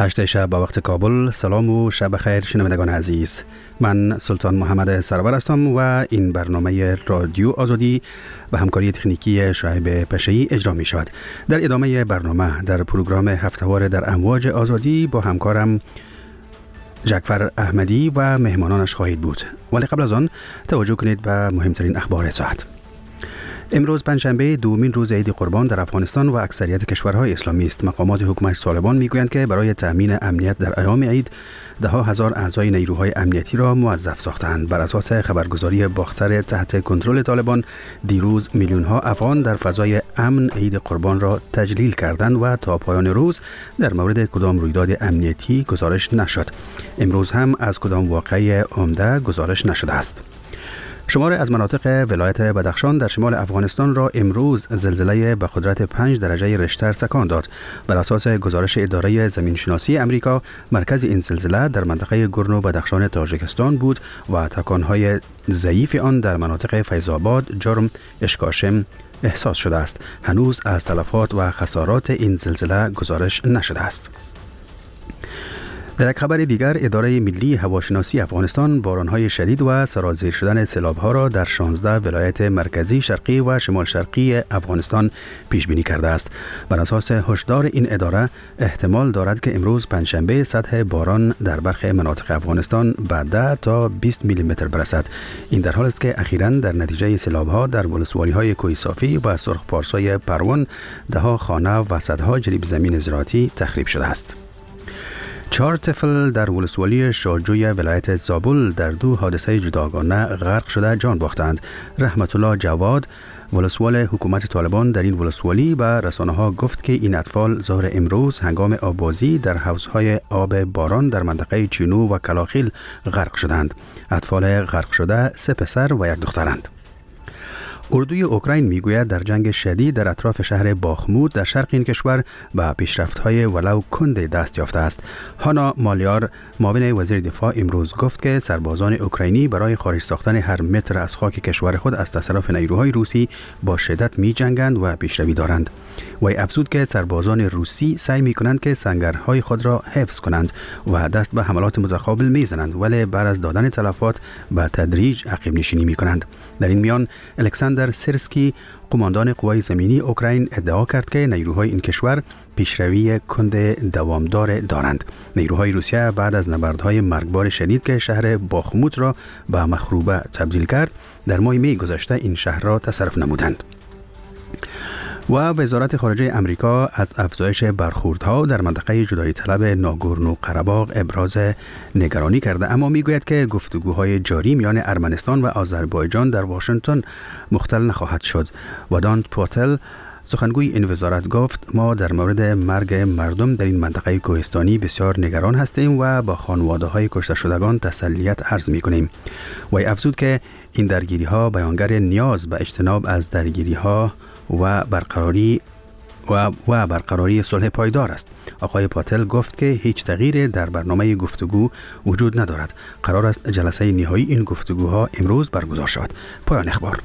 8 شب با وقت کابل. سلام و شب خیر شنوندگان عزیز. من سلطان محمد سرور هستم و این برنامه رادیو آزادی به همکاری تکنیکی شعیب پشه‌ای اجرا می شود. در ادامه برنامه در پروگرام هفتهوار در امواج آزادی با همکارم جعفر احمدی و مهمانانش خواهید بود. ولی قبل از آن توجه کنید به مهمترین اخبار ساعت. امروز پنجشنبه دومین روز عید قربان در افغانستان و اکثریت کشورهای اسلامی است. مقامات حکومت طالبان میگویند که برای تأمین امنیت در ایام عید ده‌ها هزار اعضای نیروهای امنیتی را موظف ساختند. بر اساس خبرگزاری باختر تحت کنترل طالبان، دیروز میلیون‌ها افغان در فضای امن عید قربان را تجلیل کردند و تا پایان روز در مورد کدام رویداد امنیتی گزارش نشد. امروز هم از کدام واقعه عمده گزارش نشده است. شماری از مناطق ولایت بدخشان در شمال افغانستان را امروز زلزله به قدرت 5 درجه ریشتر تکان داد. بر اساس گزارش اداره زمینشناسی امریکا، مرکز این زلزله در منطقه گرن و بدخشان تاجیکستان بود و تکانهای ضعیف آن در مناطق فیض آباد، جرم، اشکاشم احساس شده است. هنوز از تلفات و خسارات این زلزله گزارش نشده است. در یک خبر دیگر، اداره ملی هواشناسی افغانستان بارانهای شدید و سرازیر شدن سیلاب‌ها را در 16 ولایت مرکزی، شرقی و شمال شرقی افغانستان پیش بینی کرده است. بر اساس هشدار این اداره، احتمال دارد که امروز پنجشنبه سطح باران در برخی مناطق افغانستان به 10 تا 20 میلی متر برسد. این در حالی است که اخیراً در نتیجه سیلاب‌ها در ولسوالی‌های کوه صافی و سرخ پارسای پروان ده‌ها خانه و صدها جریب زمین زراعتی تخریب شده است. 4 طفل در ولسوالی شاهجوی ولایت زابل در 2 حادثه جداگانه غرق شده جان باختند. رحمت الله جواد، ولسوال حکومت طالبان در این ولسوالی، به رسانه‌ها گفت که این اطفال ظهر امروز هنگام آببازی در حوض‌های آب باران در منطقه چینو و کلاخیل غرق شدند. اطفال غرق شده 3 پسر و 1 دخترند. اردوی اوکراین میگوید در جنگ شدید در اطراف شهر باخمود در شرق این کشور به پیشرفت‌های ولو کند دست یافته است. هانا مالیار، معاون وزیر دفاع، امروز گفت که سربازان اوکراینی برای خارج ساختن هر متر از خاک کشور خود از تصرف نیروهای روسی با شدت می‌جنگند و پیشروی دارند. وی افزود که سربازان روسی سعی می‌کنند که سنگرهای خود را حفظ کنند و دست به حملات متقابل می‌زنند، ولی بعد از دادن تلفات به تدریج عقب نشینی می‌کنند. در این میان الکساندر سرسکی، قماندان قوای زمینی اوکراین، ادعا کرد که نیروهای این کشور پیشروی کند دوامدار دارند. نیروهای روسیه بعد از نبردهای مرگبار شدید که شهر باخموت را به مخروبه تبدیل کرد، در ماه می گذشته این شهر را تصرف نمودند. و وزارت خارجه امریکا از افزایش برخوردها در منطقه جدایی طلب ناگورنو قره‌باغ ابراز نگرانی کرده، اما میگوید که گفتگوهای جاری میان ارمنستان و آذربایجان در واشنگتن مختل نخواهد شد. و دانت پاتل، سخنگوی این وزارت، گفت ما در مورد مرگ مردم در این منطقه کوهستانی بسیار نگران هستیم و با خانواده‌های کشته شدگان تسلیت عرض می‌کنیم. و افزود که این درگیری‌ها بیانگر نیاز به اجتناب از درگیری‌ها و برقراری صلح پایدار است. آقای پاتل گفت که هیچ تغییری در برنامه گفتگو وجود ندارد. قرار است جلسه نهایی این گفتگوها امروز برگزار شود. پایان اخبار.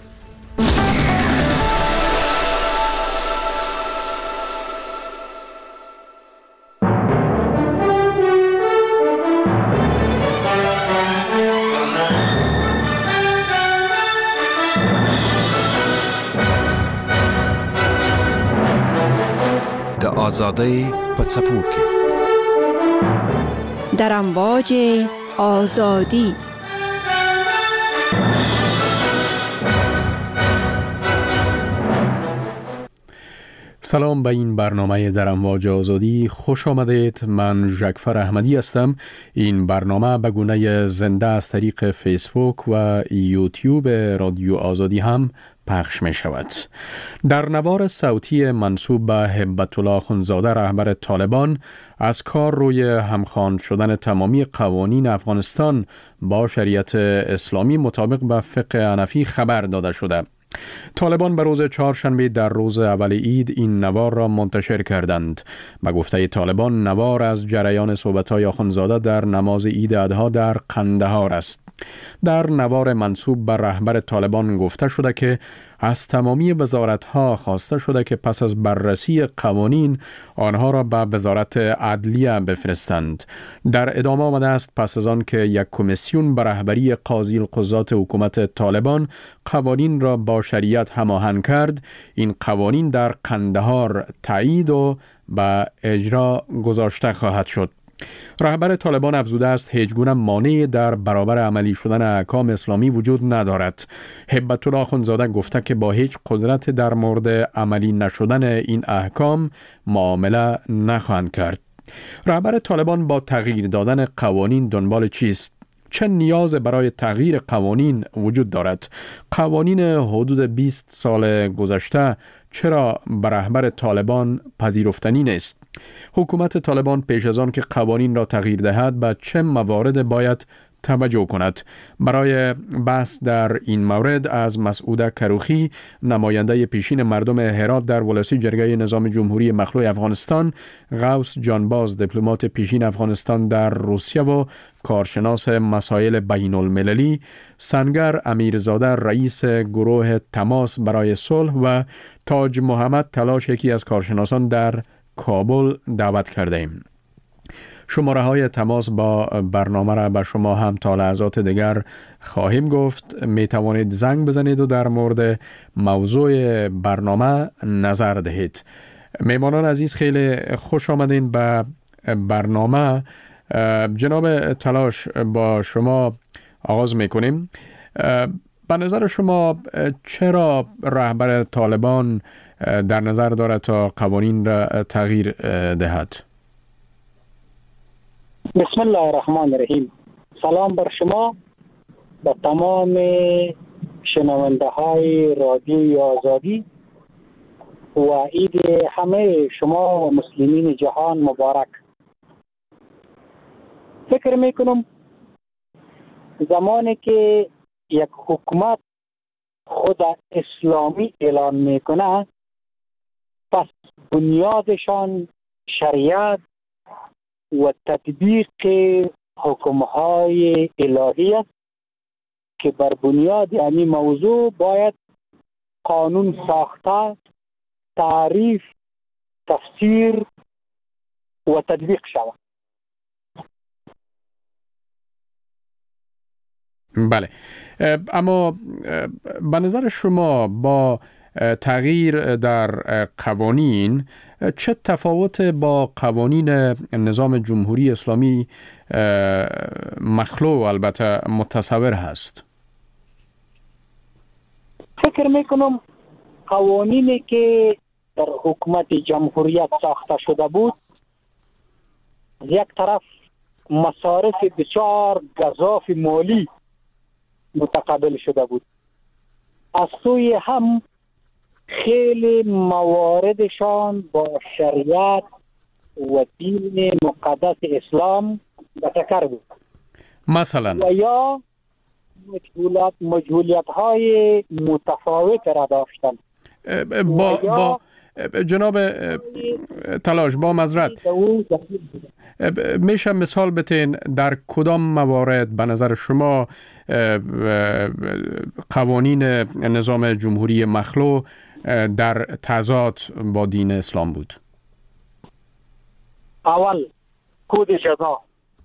آزادی پڅپوکي در امواج آزادی. سلام به این برنامه در امواج آزادی خوش آمدید. من جعفر احمدی هستم. این برنامه به گونه زنده از طریق فیسبوک و یوتیوب رادیو آزادی هم پخش می شود. در نوار صوتی منسوب به هبت الله اخندزاده رهبر طالبان از کار روی همخوان شدن تمامی قوانین افغانستان با شریعت اسلامی مطابق به فقه حنفی خبر داده شده. طالبان به روز چهارشنبه در روز اول عید این نوار را منتشر کردند. به گفته طالبان نوار از جریان صحبت‌های اخندزاده در نماز عید اضحی در قندهار است. در نوار منسوب به رهبر طالبان گفته شده که از تمامی وزارت‌ها خواسته شده که پس از بررسی قوانین آنها را به وزارت عدلیه بفرستند. در ادامه آمده است پس از آن که یک کمیسیون به رهبری قاضی القضات حکومت طالبان قوانین را با شریعت هماهنگ کرد، این قوانین در قندهار تایید و به اجرا گذاشته خواهد شد. رهبر طالبان افزوده است هیچ گونه مانعی در برابر عملی شدن احکام اسلامی وجود ندارد. هبت الله اخوندزاده گفته که با هیچ قدرت در مورد عملی نشدن این احکام معامله نخواهند کرد. رهبر طالبان با تغییر دادن قوانین دنبال چیست؟ چه نیاز برای تغییر قوانین وجود دارد؟ قوانین حدود 20 سال گذشته چرا به رهبر طالبان پذیرفتنی نیست؟ حکومت طالبان پیش از آن که قوانین را تغییر دهد به چه موارد باید توجه کند؟ برای بحث در این مورد از مسعود کروخی، نماینده پیشین مردم هرات در ولسی جرگه نظام جمهوری مخلوع افغانستان، غوث جانباز دیپلمات پیشین افغانستان در روسیه و کارشناس مسائل بین المللی، سنگر امیرزاده رئیس گروه تماس برای صلح و تاج محمد تلاش یکی از کارشناسان در کابل دعوت کرده ایم. شماره های تماس با برنامه را به شما هم تا لحظات دیگر خواهیم گفت. می توانید زنگ بزنید و در مورد موضوع برنامه نظر دهید. میمانان عزیز خیلی خوش آمدین به برنامه. جناب تلاش با شما آغاز میکنیم. به نظر شما چرا رهبر طالبان در نظر دارد تا قوانین را تغییر دهد؟ بسم الله الرحمن الرحیم. سلام بر شما، به تمام شنونده های رادیوی آزادی و عید همه شما مسلمین جهان مبارک. فکر میکنم زمانی که یک حکومت خود اسلامی اعلان میکنه، پس بنیادشان شریعت و تطبیق حکمهای الهی است که بر بنیاد این موضوع باید قانون ساخته، تعریف، تفسیر و تطبیق شود. بله، اما به نظر شما با تغییر در قوانین چه تفاوت با قوانین نظام جمهوری اسلامی مخلوع البته متصور هست؟ فکر میکنم قوانینی که در حکومت جمهوریت ساخته شده بود، یک طرف مصارف بسیار گزاف مالی متقبل شده بود، از سوی هم خیلی مواردشان با شریعت و دین مقدس اسلام بتکر بود. مثلا و یا مجهولیت های متفاوت را داشتند. با جناب تلاش با معذرت میشه مثال بتین در کدام موارد به نظر شما قوانین نظام جمهوری مخلوع در تضاد با دین اسلام بود؟ اول کد جزا،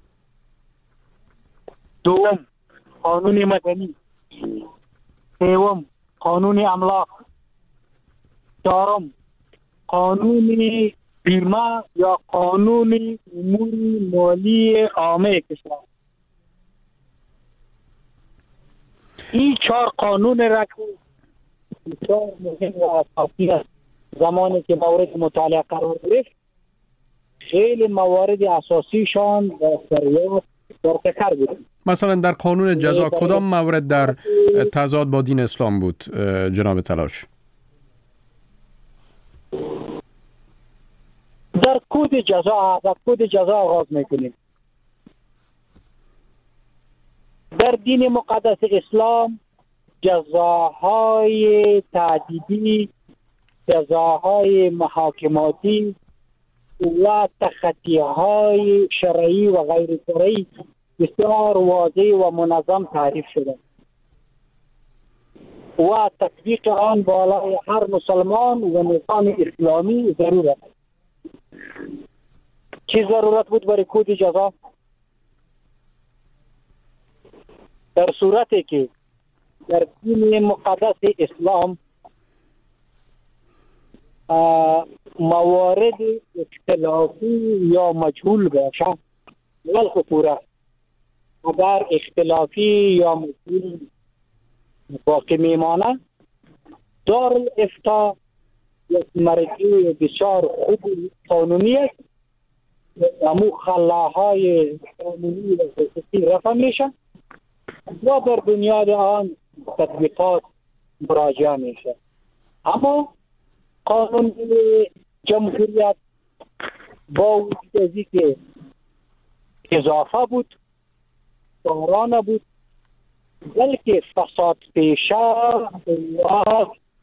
دوم قانون مدنی، سوم قانون املاک، چهارم قانون بیمه یا قانون امور مالی عامه کشور. این 4 قانون را که بسیار مهم و اساسی است، زمانی که مورد مطالعه قرار گرفت خیلی موارد اساسیشان و شریعت مرتکب بود. مثلا در قانون جزا کدام مورد در تضاد با دین اسلام بود جناب تلاش؟ در کد جزا آغاز میکنیم. در دین مقدس اسلام جزاهای تعدیدی، جزاهای محاکماتی و تخطیهای شرعی و غیر شرعی بسیار واضح و منظم تعریف شده. و تطبیق آن بالای هر مسلمان و نظام اسلامی ضرورت. چی ضرورت بود برای کود جزا؟ در صورتی که در دین مقدس اسلام موارد اختلافی یا مجهول باشه والخطوره، اگر اختلافی یا مجهول باقی میمانه، دارالافتاء یک مرجع بسیار خوب قانونی است، امو خلاهای قانونی و خصوصی رفع میشه و بر بنیاد آن تطبیقات مراجعه میشه. اما قانون جمهوریت با وجود از اینکه اضافه بود، دارانه بود، بلکه فساد پیشه و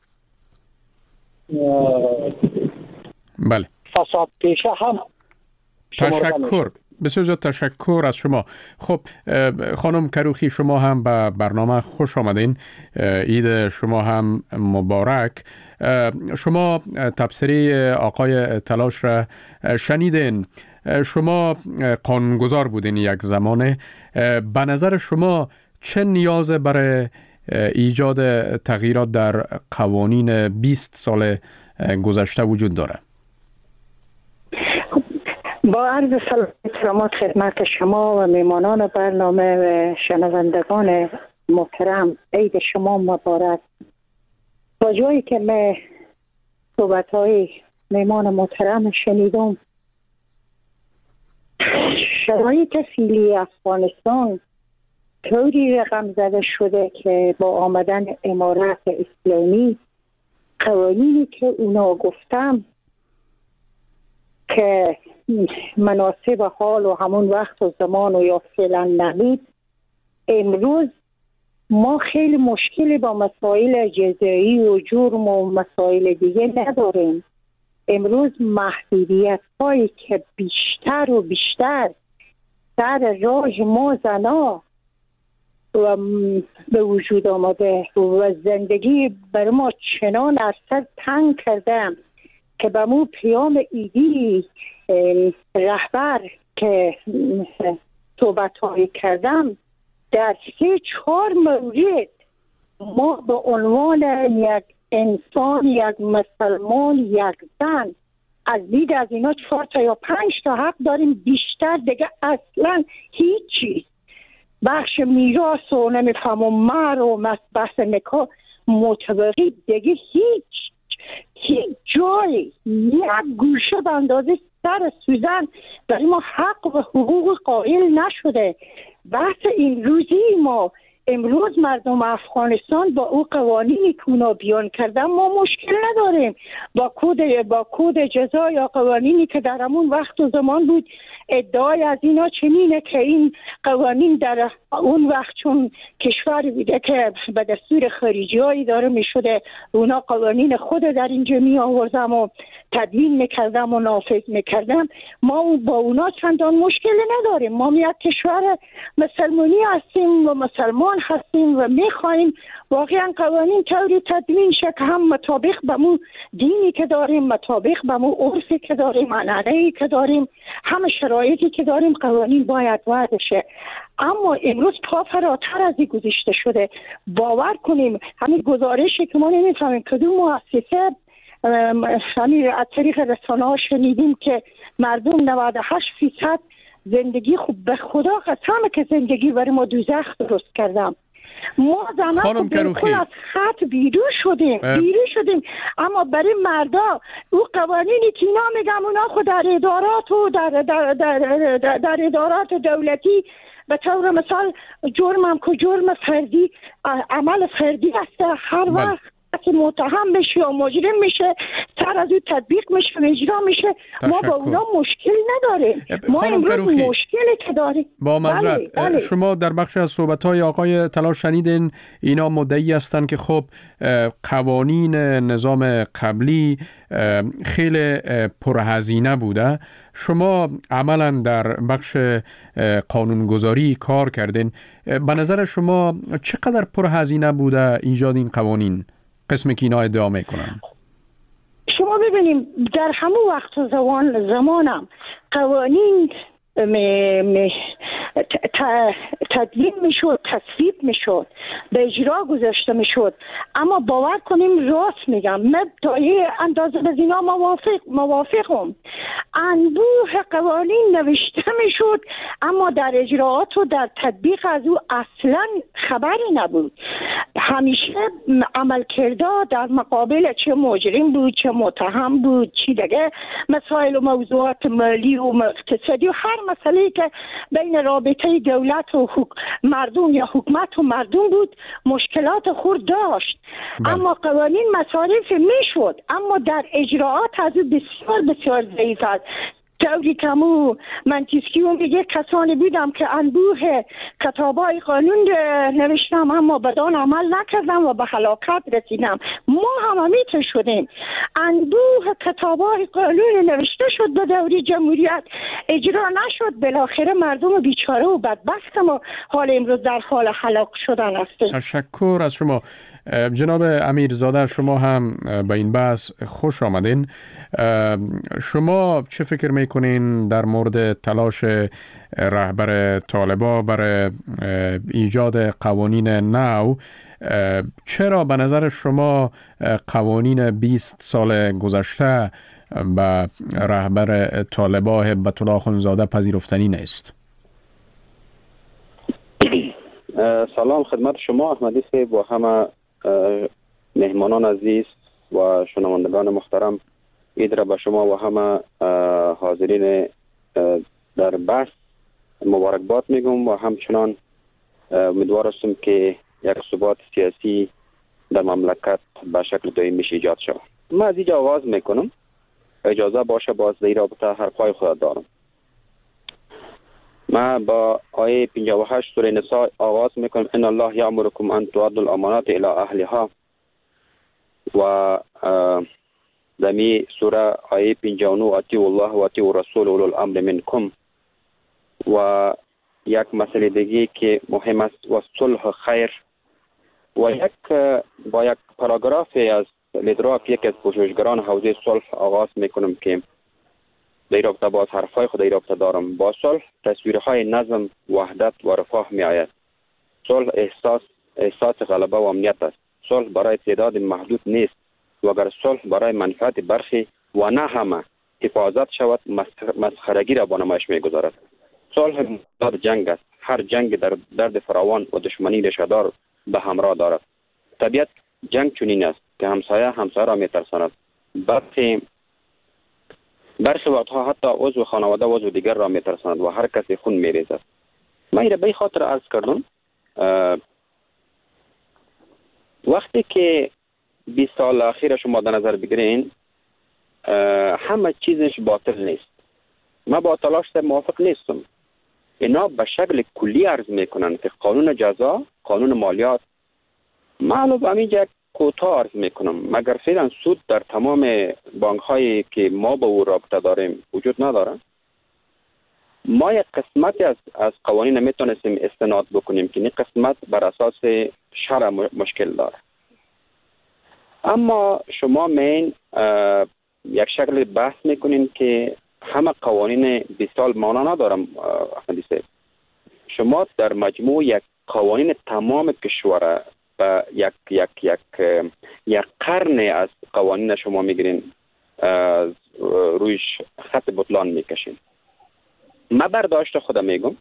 بله فساد پیشه هم تشکر، بسیار زیاد تشکر از شما. خب خانم کروخی، شما هم به برنامه خوش آمدین. عید شما هم مبارک. شما تبصره آقای تلاش را شنیدین. شما قانونگذار بودین یک زمانه. به نظر شما چه نیاز برای ایجاد تغییرات در قوانین 20 سال گذشته وجود داره؟ با عرض سلامات خدمت شما و میمانان برنامه و شنوندگان محترم، عید شما مبارک. با جایی که من صحبت‌های میمان محترم شنیدم، شرایط فعلی افغانستان طوری رقم زده شده که با آمدن امارت اسلامی قوانینی که اونا گفتم که مناسب حال و همون وقت و زمان و یا فعلا نبود، امروز ما خیلی مشکلی با مسائل جزایی و جرم و مسائل دیگه نداریم. امروز محدودیت هایی که بیشتر و بیشتر در راه ما زنا و به وجود آمده و زندگی بر ما چنان از سر تنگ کردم که به مو پیام ایدی رهبر که صحبت‌هایی کردم در 3-4 مورد ما به عنوان یک انسان، یک مسلمان، یک زن از دید از اینا 4 تا یا 5 تا حق داریم، بیشتر دیگه اصلا هیچی. بخش میراث و نمیفهمم مهر و بحث نکاح مطبقی دیگه هیچ جایی یک گوشه به اندازه سر سوزن برای ما حق و حقوق قائل نشده. بحث این روزی ما امروز مردم افغانستان با او قوانینی که اونا بیان کردن ما مشکل نداریم. با کود جزا یا قوانینی که در همون وقت و زمان بود، ادعای از اینا چنینه که این قوانین در اون وقت چون کشوری بوده که به دستور خارجی هایی داره می شده، اونا قوانین خود در اینجا می آوردم و تدوین میکردم و نافذ میکردم. ما با اونا چندان مشکل نداریم. ما یک کشور مسلمانی هستیم و مسلمان هستیم و میخوایم واقعا قوانین طوری تدوین شه که هم مطابق به مو دینی که داریم، مطابق به مو عرفی که داریم، عنعنه‌ای که داریم، همه شرایطی که داریم قوانین باید وضع شه. اما امروز پا فراتر از این گذشته شده. باور کنیم همین گزارشی که ما نمیفهمیم کدوم مؤسسه همین از طریق رسانه ها شنیدیم که مردم 98% زندگی خوب، به خدا قسمه که زندگی برای ما دوزخ درست کردم. ما زمان بالکل از خط بیرون شدیم اما برای مردا او قوانینی که اینا میگم اونا خود در ادارات و در ادارات دولتی به طور مثال جرمم که جرم فردی عمل فردی است، هر وقت که متهم بشه یا مجرم میشه سر از او تطبیق میشه و اجرا میشه. ما با اونا مشکل نداریم. ما امروز مشکلی که داریم با معذرت شما در بخش از صحبت‌های آقای طلا شنیدین اینا مدعی هستند که خب قوانین نظام قبلی خیلی پرهزینه بوده. شما عملا در بخش قانونگذاری کار کردین. به نظر شما چقدر پرهزینه بوده ایجاد این قوانین؟ قسمی که اینا ادعا میکنن. شما ببینیم در همون وقت و زمانم قوانین تدوین میشد، تصویب میشد، به اجرا گذاشته میشد. اما باور کنیم راست میگم، من تا یه اندازه به اینا موافقم. انبوه قوانین نوشته میشد اما در اجراات و در تطبیق از او اصلا خبری نبود. همیشه عمل کرده در مقابل چه مجرم بود، چه متهم بود، چی دیگه مسائل و موضوعات مالی و اقتصادی و هر مسئله که بین رابطه دولت و مردم یا حکومت و مردم بود مشکلات خورد داشت. اما قوانین مصارف میشد اما در اجراات از بسیار بسیار ضعیف است. طوری کمو منتیسکیو میگه کسانی بودم که انبوه کتابای قانون نوشتم اما بدان عمل نکردم و به هلاکت رسیدم. ما هم همینطور شدیم. انبوه کتابای قانون نوشته شد به دوری جمهوریت اجرا نشد، بالاخره مردم بیچاره و بدبخت ما حال امروز در حال هلاک شدن هستیم. تشکر از شما جناب امیرزاده. شما هم به این بحث خوش آمدین. شما چه فکر میکنین در مورد تلاش رهبر طالبا برای ایجاد قوانین نو؟ چرا به نظر شما قوانین 20 سال گذشته به رهبر طالبا هبت الله اخوندزاده پذیرفتنی نیست؟ سلام خدمت شما احمدی صاحب و همه مهمانان عزیز و شنوندگان محترم. عید را به شما و همه حاضرین در بحث مبارکباد میگم و همچنان امیدوار هستم که یک ثبات سیاسی در مملکت به شکل دائمی ایجاد شود. من از اینجا آغاز میکنم، اجازه باشه باز در رابطه حرفای خود دارم. من با آیه 58 سوره نساء آغاز میکنم. ان الله یامرکم ان تؤدوا الامانات الی اهلها و دمی سوره آیه 59 اطیعوا الله و اطیعوا الرسول اولو الامر منکم و یک مسئله دیگه که مهم است و صلح خیر و با یک پاراگراف از لیدراک یک از پژوهشگران حوزه صلح آغاز میکنم که در رابطه باز حرفای خود در رابطه دارم. با صلح تصویرهای نظم، وحدت و رفاه می آید. صلح احساس غلبه و امنیت است. صلح برای تعداد محدود نیست و اگر صلح برای منفعت برخی و نه همه حفاظت شود مسخرگی را با نمایش می گذارد. صلح مضاد جنگ است. هر جنگ در درد فراوان و دشمنی ریشه‌دار به همراه دارد. طبیعت جنگ چنین است که همسایه را می ترساند. برخی وقتها حتی عضو خانواده عضو دیگر را می ترساند و هر کسی خون می ریزد. من این را به خاطر عرض کردم وقتی که 20 سال اخیر شما در نظر بگیرین همه چیزش باطل نیست. من با تلاش موافق نیستم. اینا به شکل کلی عرض میکنن که قانون جزا، قانون مالیات معلوم همینجا کوتاه عرض میکنم مگر فعلا سود در تمام بانک هایی که ما با او رابطه داریم وجود نداره. ما یک قسمتی از قوانین میتونستیم استناد بکنیم که این قسمت بر اساس شرع مشکل داره. اما شما مین یک شکل بحث میکنین که همه قوانین 20 سال معنا ندارم. احمدی صاحب شما در مجموع یک قوانین تمام کشور و یک قرن از قوانین شما میگیرین رویش خط بطلان میکشین. من برداشت خودم میگم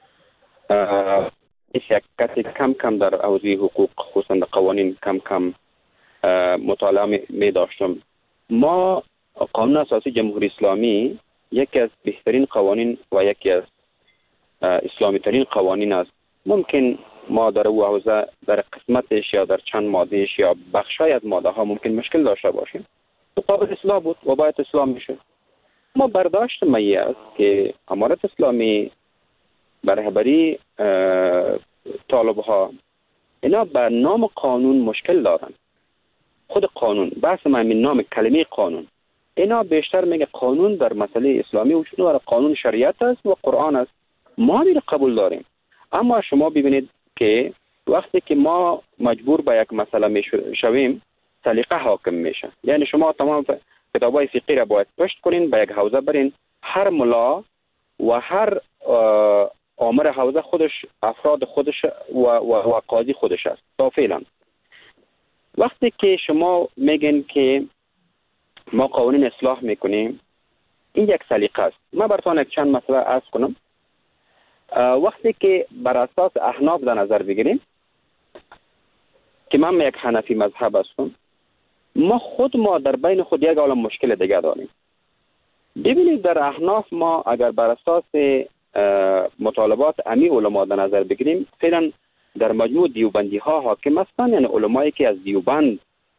یک کسی کم در حوزه حقوق خصوصا قوانین کم مطالعه می داشتم. ما قانون اساسی جمهوری اسلامی یکی از بهترین قوانین و یکی از اسلامی ترین قوانین است. ممکن ما در او حوزه در قسمتش یا در چند مادهش یا بخشای از ماده ها ممکن مشکل داشته باشیم، تو قابل اصلاح بود و باید اصلاح میشه. ما برداشت می است که امارت اسلامی بر رهبری طالب ها اینا به نام قانون مشکل دارن. خود قانون، بحث من نام کلمه قانون، اینا بیشتر میگه قانون در مسئله اسلامی وجود داره، قانون شریعت است و قرآن است، ما میره قبول داریم. اما شما ببینید که وقتی که ما مجبور به یک مسئله میشویم سلیقه حاکم میشه. یعنی شما تمام کتابای فقهی را باید پشت کنین، به یک حوزه برین، هر ملا و هر آمر حوزه خودش افراد خودش و قاضی خودش است تا فعلا. وقتی که شما میگین که ما قوانین اصلاح میکنیم، این یک سلیقه است. من براتون یک چند مسئله عرض کنم. وقتی که بر اساس احناف در نظر بگیریم که من یک حنفی مذهب هستم، ما در بین خود یک عالم مشکل دیگه داریم. ببینید در احناف ما اگر بر اساس مطالبات امی علما در نظر بگیریم، فعلا در مجموع دیوبندی ها حاکم هستند، یعنی علمایی که از دیوبند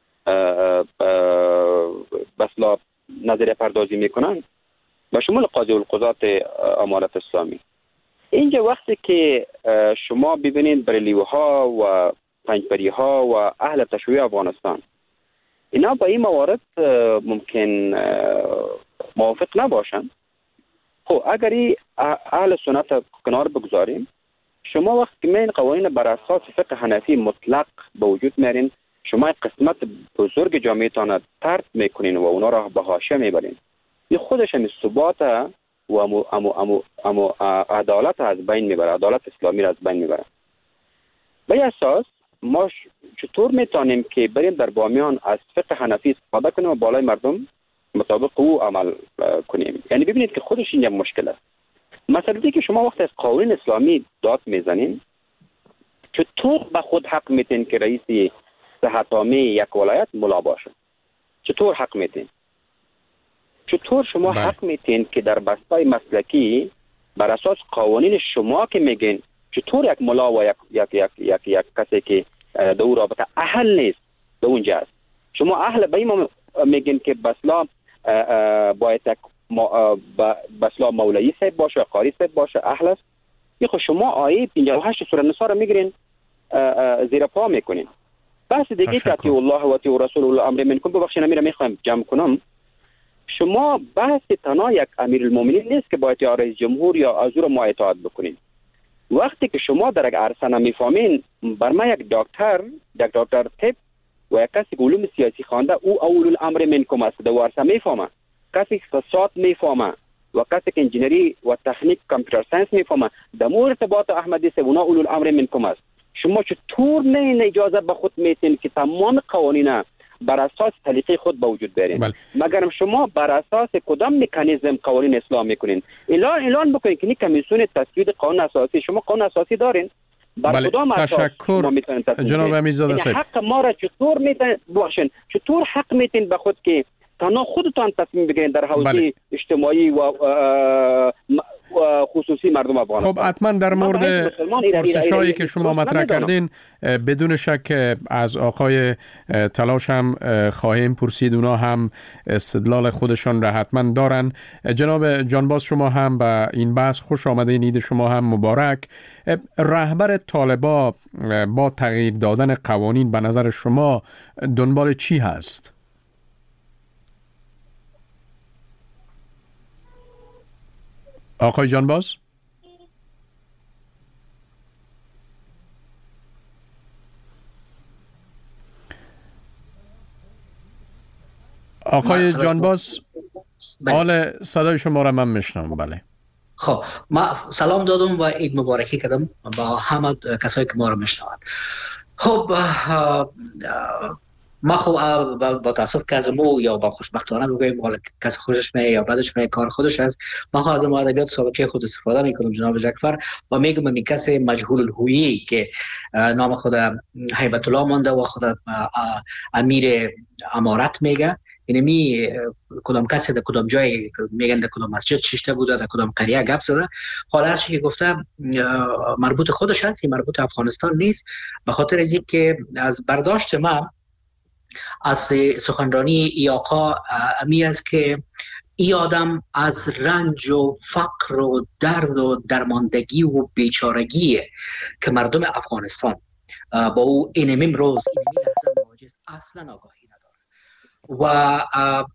بسلا نظریه پردازی میکنن و شمول قاضی القضات امارت اسلامی. اینجا وقتی که شما ببینید بریلیوها و پنجپری ها و اهل تشیع افغانستان، اینا با این موارد ممکن موافق نباشند. خب اگر اهل سنت کنار بگذاریم، شما وقتی که این قوانین بر اساس فقه حنفی مطلق به وجود میارین، شما قسمت بزرگ جامعهتان ترد میکنین و اونا را به حاشیه میبرین. این خودش هم ثبات و امو عدالت از بین میبره، عدالت اسلامی را از بین میبره. به اساس ما چطور میتونیم که بریم در بامیان از فقه حنفی استفاده کنیم و بالای مردم مطابق او عمل کنیم؟ یعنی ببینید که خودش این یک مشکل است. مسئله که شما وقت از قوانین اسلامی داد میزنین، چطور به خود حق میتین که رئیس صحت عامه یک ولایت ملا باشه؟ چطور حق میتین؟ چطور شما حق میتین که در بستای مسلکی بر اساس قوانین شما که میگین، چطور یک ملا و یک کسی که دو رابطه اهل نیست به اونجا است؟ شما اهل به این میگین که بسلا باید بسلا مولوی صاحب باشه، قاری صاحب باشه، اهل است. خب شما آیه 58 سوره نساء را میگیرین زیر پا میکنین. بحث دیگه که اطیعوا الله و اطیعوا رسول الامر منکم، ببخشید امیر میخوام جمع کنم. شما بحث تنها یک امیرالمومنین نیست که باید یا رئیس جمهور یا از او ما اطاعت بکنین. وقتی که شما در یک عرصه نمیفهمین، بر ما یک دکتر طب و یک کسی که علوم سیاسی خوانده، او اول الامر منکم است، در عرصه میفهمه. کسی که اقتصاد میفهمه و کسی که انجینری و تکنیک کامپیوتر ساینس میفهمه، در مورد ارتباط احمدی سه اونا اول الامر منکم است. شما چطور نه اجازه به خود میتین که تمام قوانین بر اساس طریقه خود به وجود بیارین؟ مگر شما بر اساس کدام مکانیزم قوانین اصلاح میکنین؟ اعلان بکنین که کمیسیون تصویب قانون اساسی، شما قانون اساسی دارین، بر کدام اساس شما میتونین تصویب؟ جناب امیرزاده صاحب، حق ما را چطور میتین باشین؟ چطور حق میتین به خود که تنها خودتان تصمیم بگیرین در حوزه اجتماعی و خصوصی مردم افغانستان؟ خب حتما در مورد پرسش‌هایی که شما مطرح کردین بدون شک از آقای تلاش هم خواهیم پرسید، اونا هم استدلال خودشان را حتما دارن. جناب جانباز، شما هم به این بحث خوش آمدین، عید شما هم مبارک. رهبر طالبا با تغییر دادن قوانین به نظر شما دنبال چی هست؟ آقای جانباز؟ آقای جانباز، حال صدای شما را من میشنم. بله. خب ما سلام دادم و عید مبارکی کردم با همه کسایی که ما را میشنوند. خب ما خب با تاسف که از مو یا با خوشبختانه بگویم حالا کسی خوشش میاد یا بدش میاد، کار خودش است. ما خب از ادبیات سابقه خود استفاده میکنم جناب جعفر و میگم می کسی مجهول الهویه که نام خود هیبت الله مانده و خود امیر امارت میگه، اینمی کدام کسی در کدام جای میگن در کدام مسجد شیشته بوده، در کدام قریه گپ زده. حالا هرچی که گفتم مربوط خودش هست، مربوط افغانستان نیست. به خاطر از اینکه از برداشت من از سخنرانی ای آقا امی است که ای آدم از رنج و فقر و درد و درماندگی و بیچارگی که مردم افغانستان با او اینمی امروز اینمی لحظه مواجه اصلا آگاهی نداره و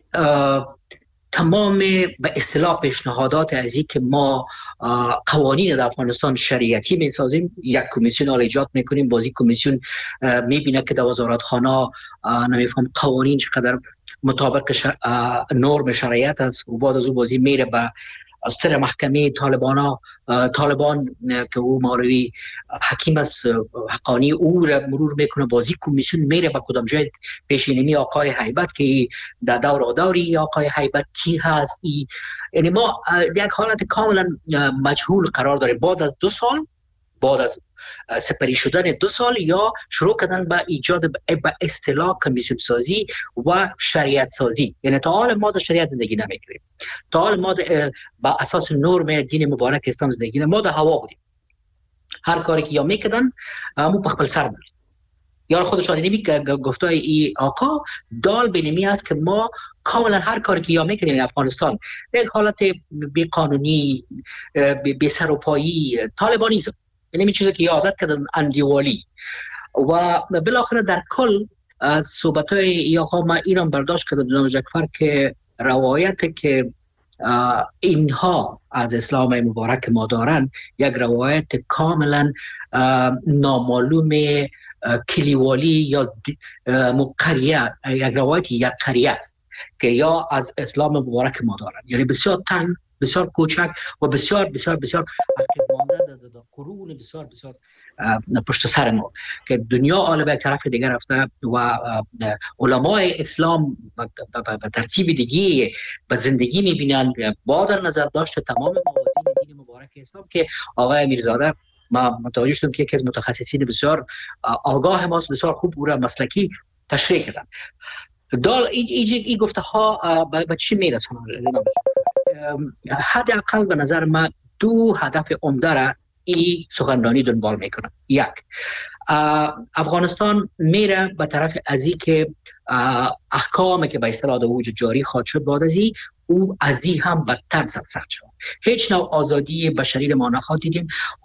تمام به اصطلاح پیشنهادات از این که ما قوانین در افغانستان شریعتی میسازیم، یک کمیسیون ایجاد میکنیم، بازی کمیسیون میبینه که در وزارتخانه نمیفهم قوانین چقدر مطابق نرم شریعت است و بعد از او بازی میره به سر محکمه طالبان که او مولوی حکیم است حقانی، او را مرور میکنه، بازی کمیسیون میره به کدام جای پیشینمی آقای هیبت که در دوری آقای هیبت کی هست. یعنی ما یک حالت کاملا مجهول قرار داره. بعد از 2 سال، بعد از سپری شدن 2 سال یا شروع کردن به ایجاد به اصطلاح کمیسیون سازی و شریعت سازی. یعنی تا حال ما در شریعت زندگی نمیکنیم، تا حال ما با اساس نرم دین مبارک اسلام زندگی نمیکنیم، ما در هوا بودیم. هر کاری که یا میکردن مو پخپل سر بود. یا خودش آدمی که گفتای ای آقا دال بینمی است که ما کاملا هر کاری که یا میکنیم در افغانستان یک حالت بی قانونی، بی سر و پایی طالبانیزم، یعنی این چیزی که عادت کردن اندیوالی. و بالاخره در کل از صحبت‌های یا آقا ما اینم برداشت کردم جناب جعفر که روایت که اینها از اسلام مبارک ما دارن یک روایت کاملا نامعلوم کلیوالی یا قریه، یک روایت یک قریه است که یا از اسلام مبارک ما دارن، یعنی بسیار تنگ، بسیار کوچک و بسیار بسیار بسیار مانده در قرون بسیار بسیار پشت سر ما که دنیا حالا به طرف دیگر رفته و علمای اسلام به ترتیب دیگه به زندگی میبینن با در نظر داشت تمام موازین دین مبارک اسلام که آقای امیرزاده ما متوجه شدم که یکی از متخصصین بسیار آگاه ماست، بسیار خوب او را مسلکی تشریح کردن. دال این گفته ها به چی میرسونه؟ حداقل به نظر من 2 هدف عمده را این سخنرانی دنبال میکنه. یک، افغانستان میره به طرف ازی که احکامی که به اصطلاح در وجود جاری خواهد شد بعد از این او از این هم بدتر سخت شد. هیچ نوع آزادی بشری ما نخواهد دیدیم،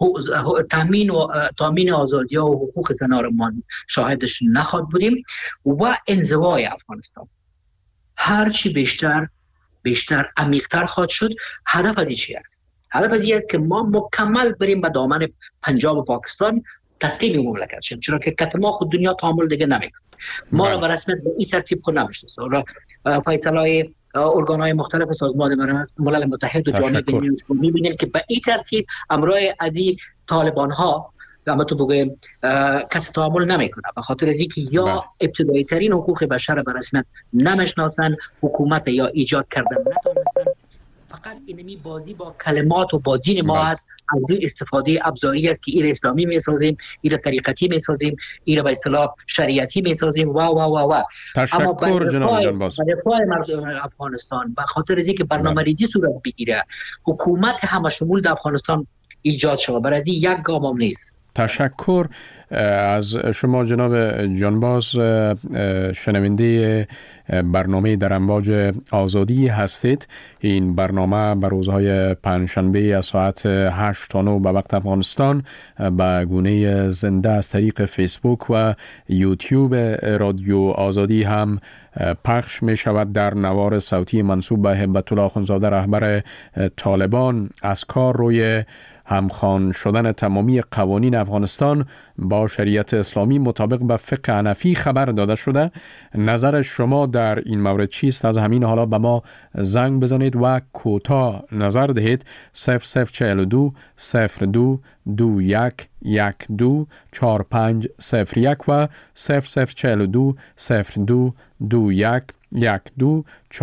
تامین آزادی ها و حقوق زنان ما شاهدش نخواهد بودیم و انزوای افغانستان هرچی بیشتر عمیق‌تر خواهد شد. هدف از این چی است؟ هدف از این است که ما مکمل بریم به دامن پنجاب و پاکستان تسلیم مملکت شیم، چرا که ما خود دنیا تحمل دیگه نمیکنه. ما را به رسمیت به این ترتیب خود نمیشناسه. فیصله‌های ارگان‌های مختلف سازمان ملل متحد و جامعه بین‌المللی می‌بینیم که به این ترتیب امروز از این طالبان‌ها اما تو بگویم کسی تحمل نمیکنه، به خاطر از اینکه یا ابتدایی ترین حقوق بشر به رسمیت نمیشناسن، حکومت یا ایجاد کردن نتونستن. فقط اینمی بازی با کلمات و با دین ما است، از این استفاده ابزاری است که این اسلامی میسازیم، این طریقتی میسازیم، این به اصطلاح شریعتی میسازیم و تشکر جناب جانباز. دفاع مردم افغانستان به خاطر از اینکه برنامه‌ریزی صورت بگیره، حکومت همه شمول در افغانستان ایجاد شود، برای این یک گام هم نیست. تشکر از شما جناب جانباز. شنونده برنامه در امواج آزادی هستید. این برنامه بر روزهای پنجشنبه از ساعت 8 تا 9 به وقت افغانستان به گونه زنده از طریق فیسبوک و یوتیوب رادیو آزادی هم پخش می شود. در نوار صوتی منسوب به هیبت الله اخندزاده رهبر طالبان از کار روی همخوان شدن تمامی قوانین افغانستان با شریعت اسلامی مطابق به فقه حنفی خبر داده شده. نظر شما در این مورد چیست؟ از همین حالا به ما زنگ بزنید و کوتاه نظر دهید. 0042 02 21 12 4501 و 0042 02 21 12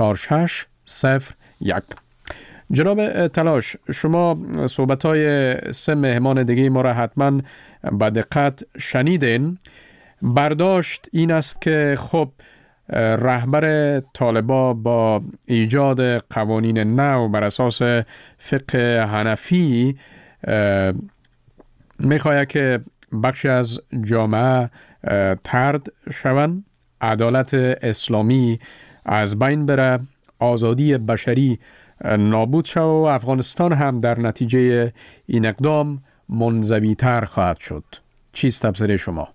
4601. جناب تلاش، شما صحبت‌های 3 مهمان دیگه ما را حتما با دقت شنیدین. برداشت این است که خب رهبر طالبان با ایجاد قوانین نو بر اساس فقه حنفی میخواهد که بخشی از جامعه طرد شوند، عدالت اسلامی از بین بره، آزادی بشری نابود شود و افغانستان هم در نتیجه این اقدام منزوی تر خواهد شد. چیست تفسیر شما؟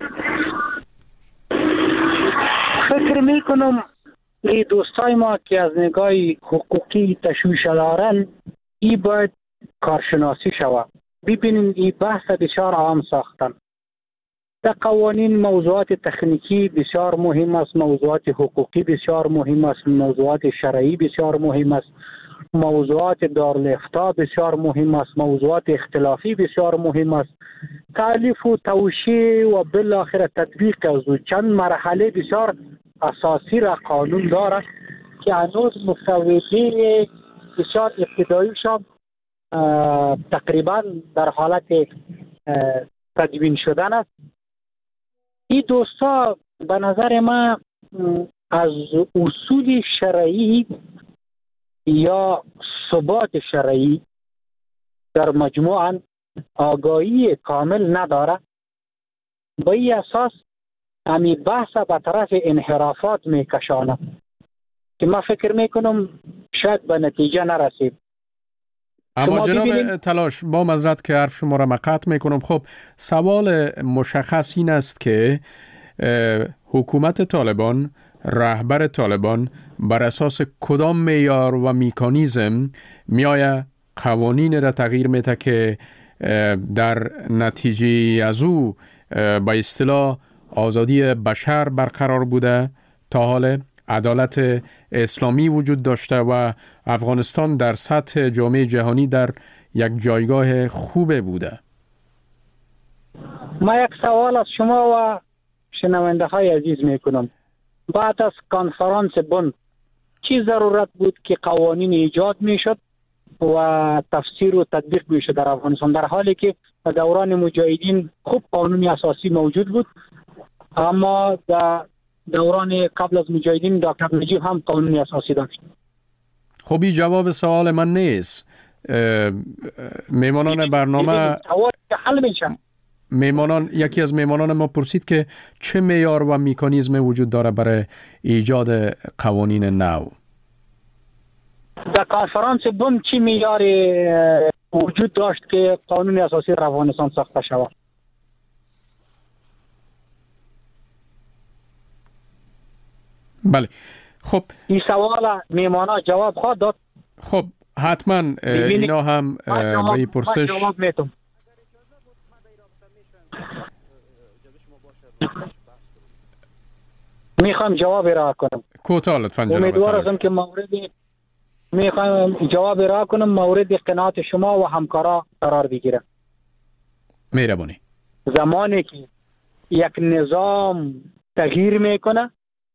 فکر می کنم این دوستای ما که از نگاه حقوقی تشویش دارن این باید کارشناسی شود. ببینیم این بحث بسیار عام ساختن. در قوانین موضوعات تکنیکی بسیار مهم است، موضوعات حقوقی بسیار مهم است، موضوعات شرعی بسیار مهم است، موضوعات دارالافتا بسیار مهم است، موضوعات اختلافی بسیار مهم است. تألیف و توشیح و بالاخره تطبیق از چند مرحله بسیار اساسی را قانون دارد که هنوز مصوبه بسیار ابتدایی شد تقریبا در حالت تدوین شدن است. این دوستا به نظر ما از اصول شرعی یا ثبات شرعی در مجموعاً آگاهی کامل نداره. با این اساس همی بحث به طرف انحرافات میکشانه که ما فکر میکنم شاید به نتیجه نرسید. اما جناب تلاش، با معذرت که حرف شما را مقطع میکنم، خب سوال مشخص این است که حکومت طالبان، رهبر طالبان بر اساس کدام معیار و مکانیزم میآید قوانین را تغییر میده که در نتیجه از او با اصطلاح آزادی بشر برقرار بوده، تا حال عدالت اسلامی وجود داشته و افغانستان در سطح جامعه جهانی در یک جایگاه خوبه بوده. ما یک سوال از شما و شنونده های عزیز میکنم. بعد از کنفرانس بن چی ضرورت بود که قوانین ایجاد میشد و تفسیر و تطبیق میشد در افغانستان، در حالی که در دوران مجاهدین خوب قانون اساسی موجود بود، اما در دوران قبل از مجاهدین دکتر نجیب هم قانون اساسی داشت. خب این جواب سوال من نیست. میمانان برنامه یکی از میمانان ما پرسید که چه معیار و مکانیزم وجود داره برای ایجاد قوانین نو. در کنفرانس بن چه معیار وجود داشت که قانون اساسی در افغانستان ساخته شود؟ بله، خب این سوال میمانا جواب خواهد داد. خب حتما اینا هم با این پرسش میخوام جواب ارائه کنم. کوتاه لطفاً جناب تلاش. امیدوارم که میخوام جواب ارائه کنم مورد قناعت شما و همکارا قرار بگیره. مهربانی. زمانی که یک نظام تغییر میکنه،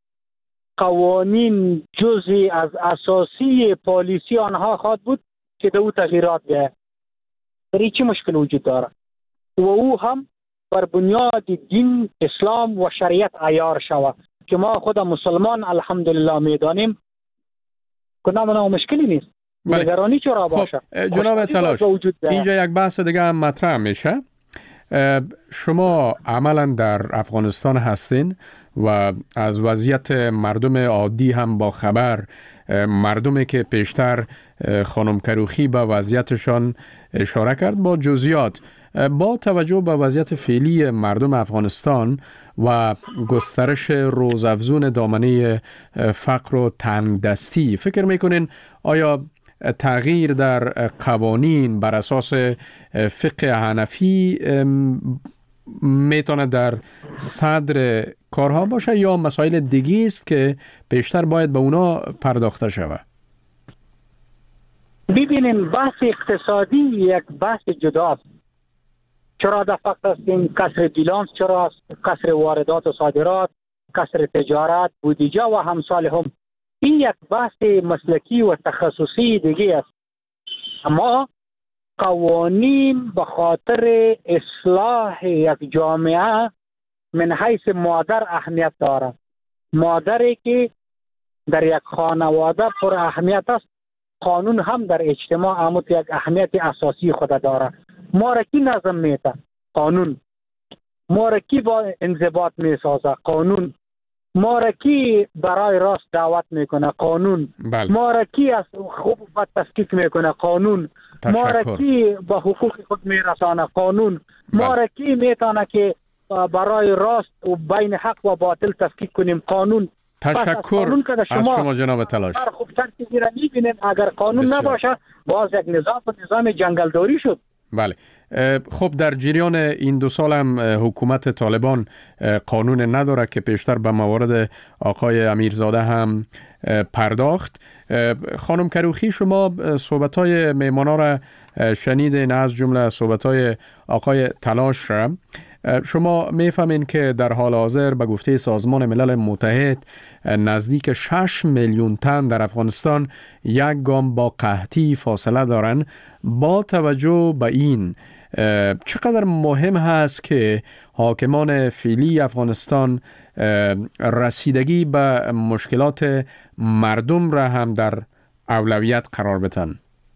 قوانین جزئی از اساسی پالیسی آنها خواهد بود که در او تغییرات بیاید. در چه مشکل وجود داره و او هم بر بنیاد دین اسلام و شریعت عیار شود که ما خود مسلمان الحمدلله میدانیم کنه مشکلی نیست. نگرانی چرا باشه؟ جناب تلاش، اینجا یک بحث دیگه هم مطرح میشه. شما عملا در افغانستان هستین و از وضعیت مردم عادی هم با خبر، مردمی که پیشتر خانم کروخی به وضعیتشان اشاره کرد با جزئیات. با توجه به وضعیت فعلی مردم افغانستان و گسترش روزافزون دامنه فقر و تنگدستی، فکر میکنین آیا تغییر در قوانین بر اساس فقه حنفی میتونه در صدر کارها باشه یا مسائل دیگه است که بیشتر باید به اونا پرداخته شود؟ ببینیم بحث اقتصادی یک بحث جداست. چرا در فقر هستیم؟ کسر بیلانس چرا است؟ کسر واردات و صادرات، کسر تجارت، بودجه و همسال هم. این یک بحث مسلکی و تخصصی دیگه است. اما قوانین به خاطر اصلاح یک جامعه من حیث مادر اهمیت دارد. مادری که در یک خانواده پر اهمیت است، قانون هم در اجتماع اموت یک اهمیت اساسی خود داره. ما را کی نظم میده؟ قانون. ما را کی با انضباط میسازه؟ قانون. ما را کی برای راست دعوت میکنه؟ قانون. ما را کی از خوب و بد تفکیک میکنه؟ قانون. ما را کی با حقوق خود میرسانه؟ قانون. ما را کی میتونه که برای راست و بین حق و باطل تفکیک کنیم؟ قانون. تشکر از شما جناب تلاش. خوبتر چیزی را میبینیم اگر قانون نباشه باز یک نظام جنگلداری شد. بله. خب در جریان این 2 سال هم حکومت طالبان قانون نداره که پیشتر به موارد آقای امیرزاده هم پرداخت. خانم کروخی، شما صحبت‌های میمانا را شنیدین، از جمله صحبت‌های آقای تلاش را. شما میفهمین که در حال حاضر به گفته سازمان ملل متحد نزدیک 6 میلیون تن در افغانستان یک گام با قحطی فاصله دارند. با توجه به این چقدر مهم هست که حاکمان فعلی افغانستان رسیدگی به مشکلات مردم را هم در اولویت قرار بدن؟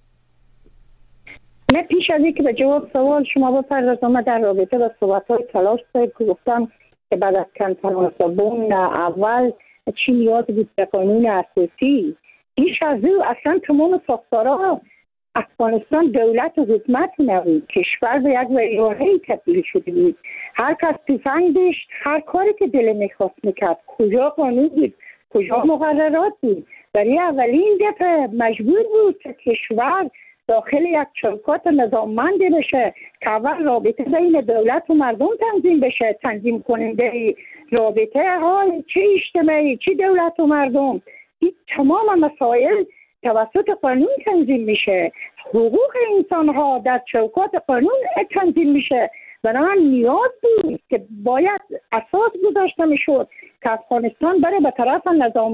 من پیش از اینکه به جواب سوال شما بپردازم، در رابطه با صحبت‌های تلاش صاحب که گفتم که بعد از کنفرانس بن اول چی نیاز بود به قانون اساسی، پیش از او اصلا تمام ساختارها افغانستان دولت و حکومت نبود، کشور به یک ویرانه‌ای تبدیل شده بود. هر کس تفنگ داشت، هر کاری که دل میخواست میکرد. کجا قانون بود؟ کجا مقررات بود؟ برای اولین دفعه مجبور بود که کشور داخل یک چوکات نظاممند بشه که اول رابطه بین دولت و مردم تنظیم بشه، تنظیم کننده رابطه های چه اجتماعی چه دولت و مردم. این تمام مسائل توسط قانون تنظیم میشه. حقوق انسان ها در چوکات قانون تنظیم میشه. بنابراین نیاز بود که باید اساس گذاشته میشد که افغانستان بره به طرف نظام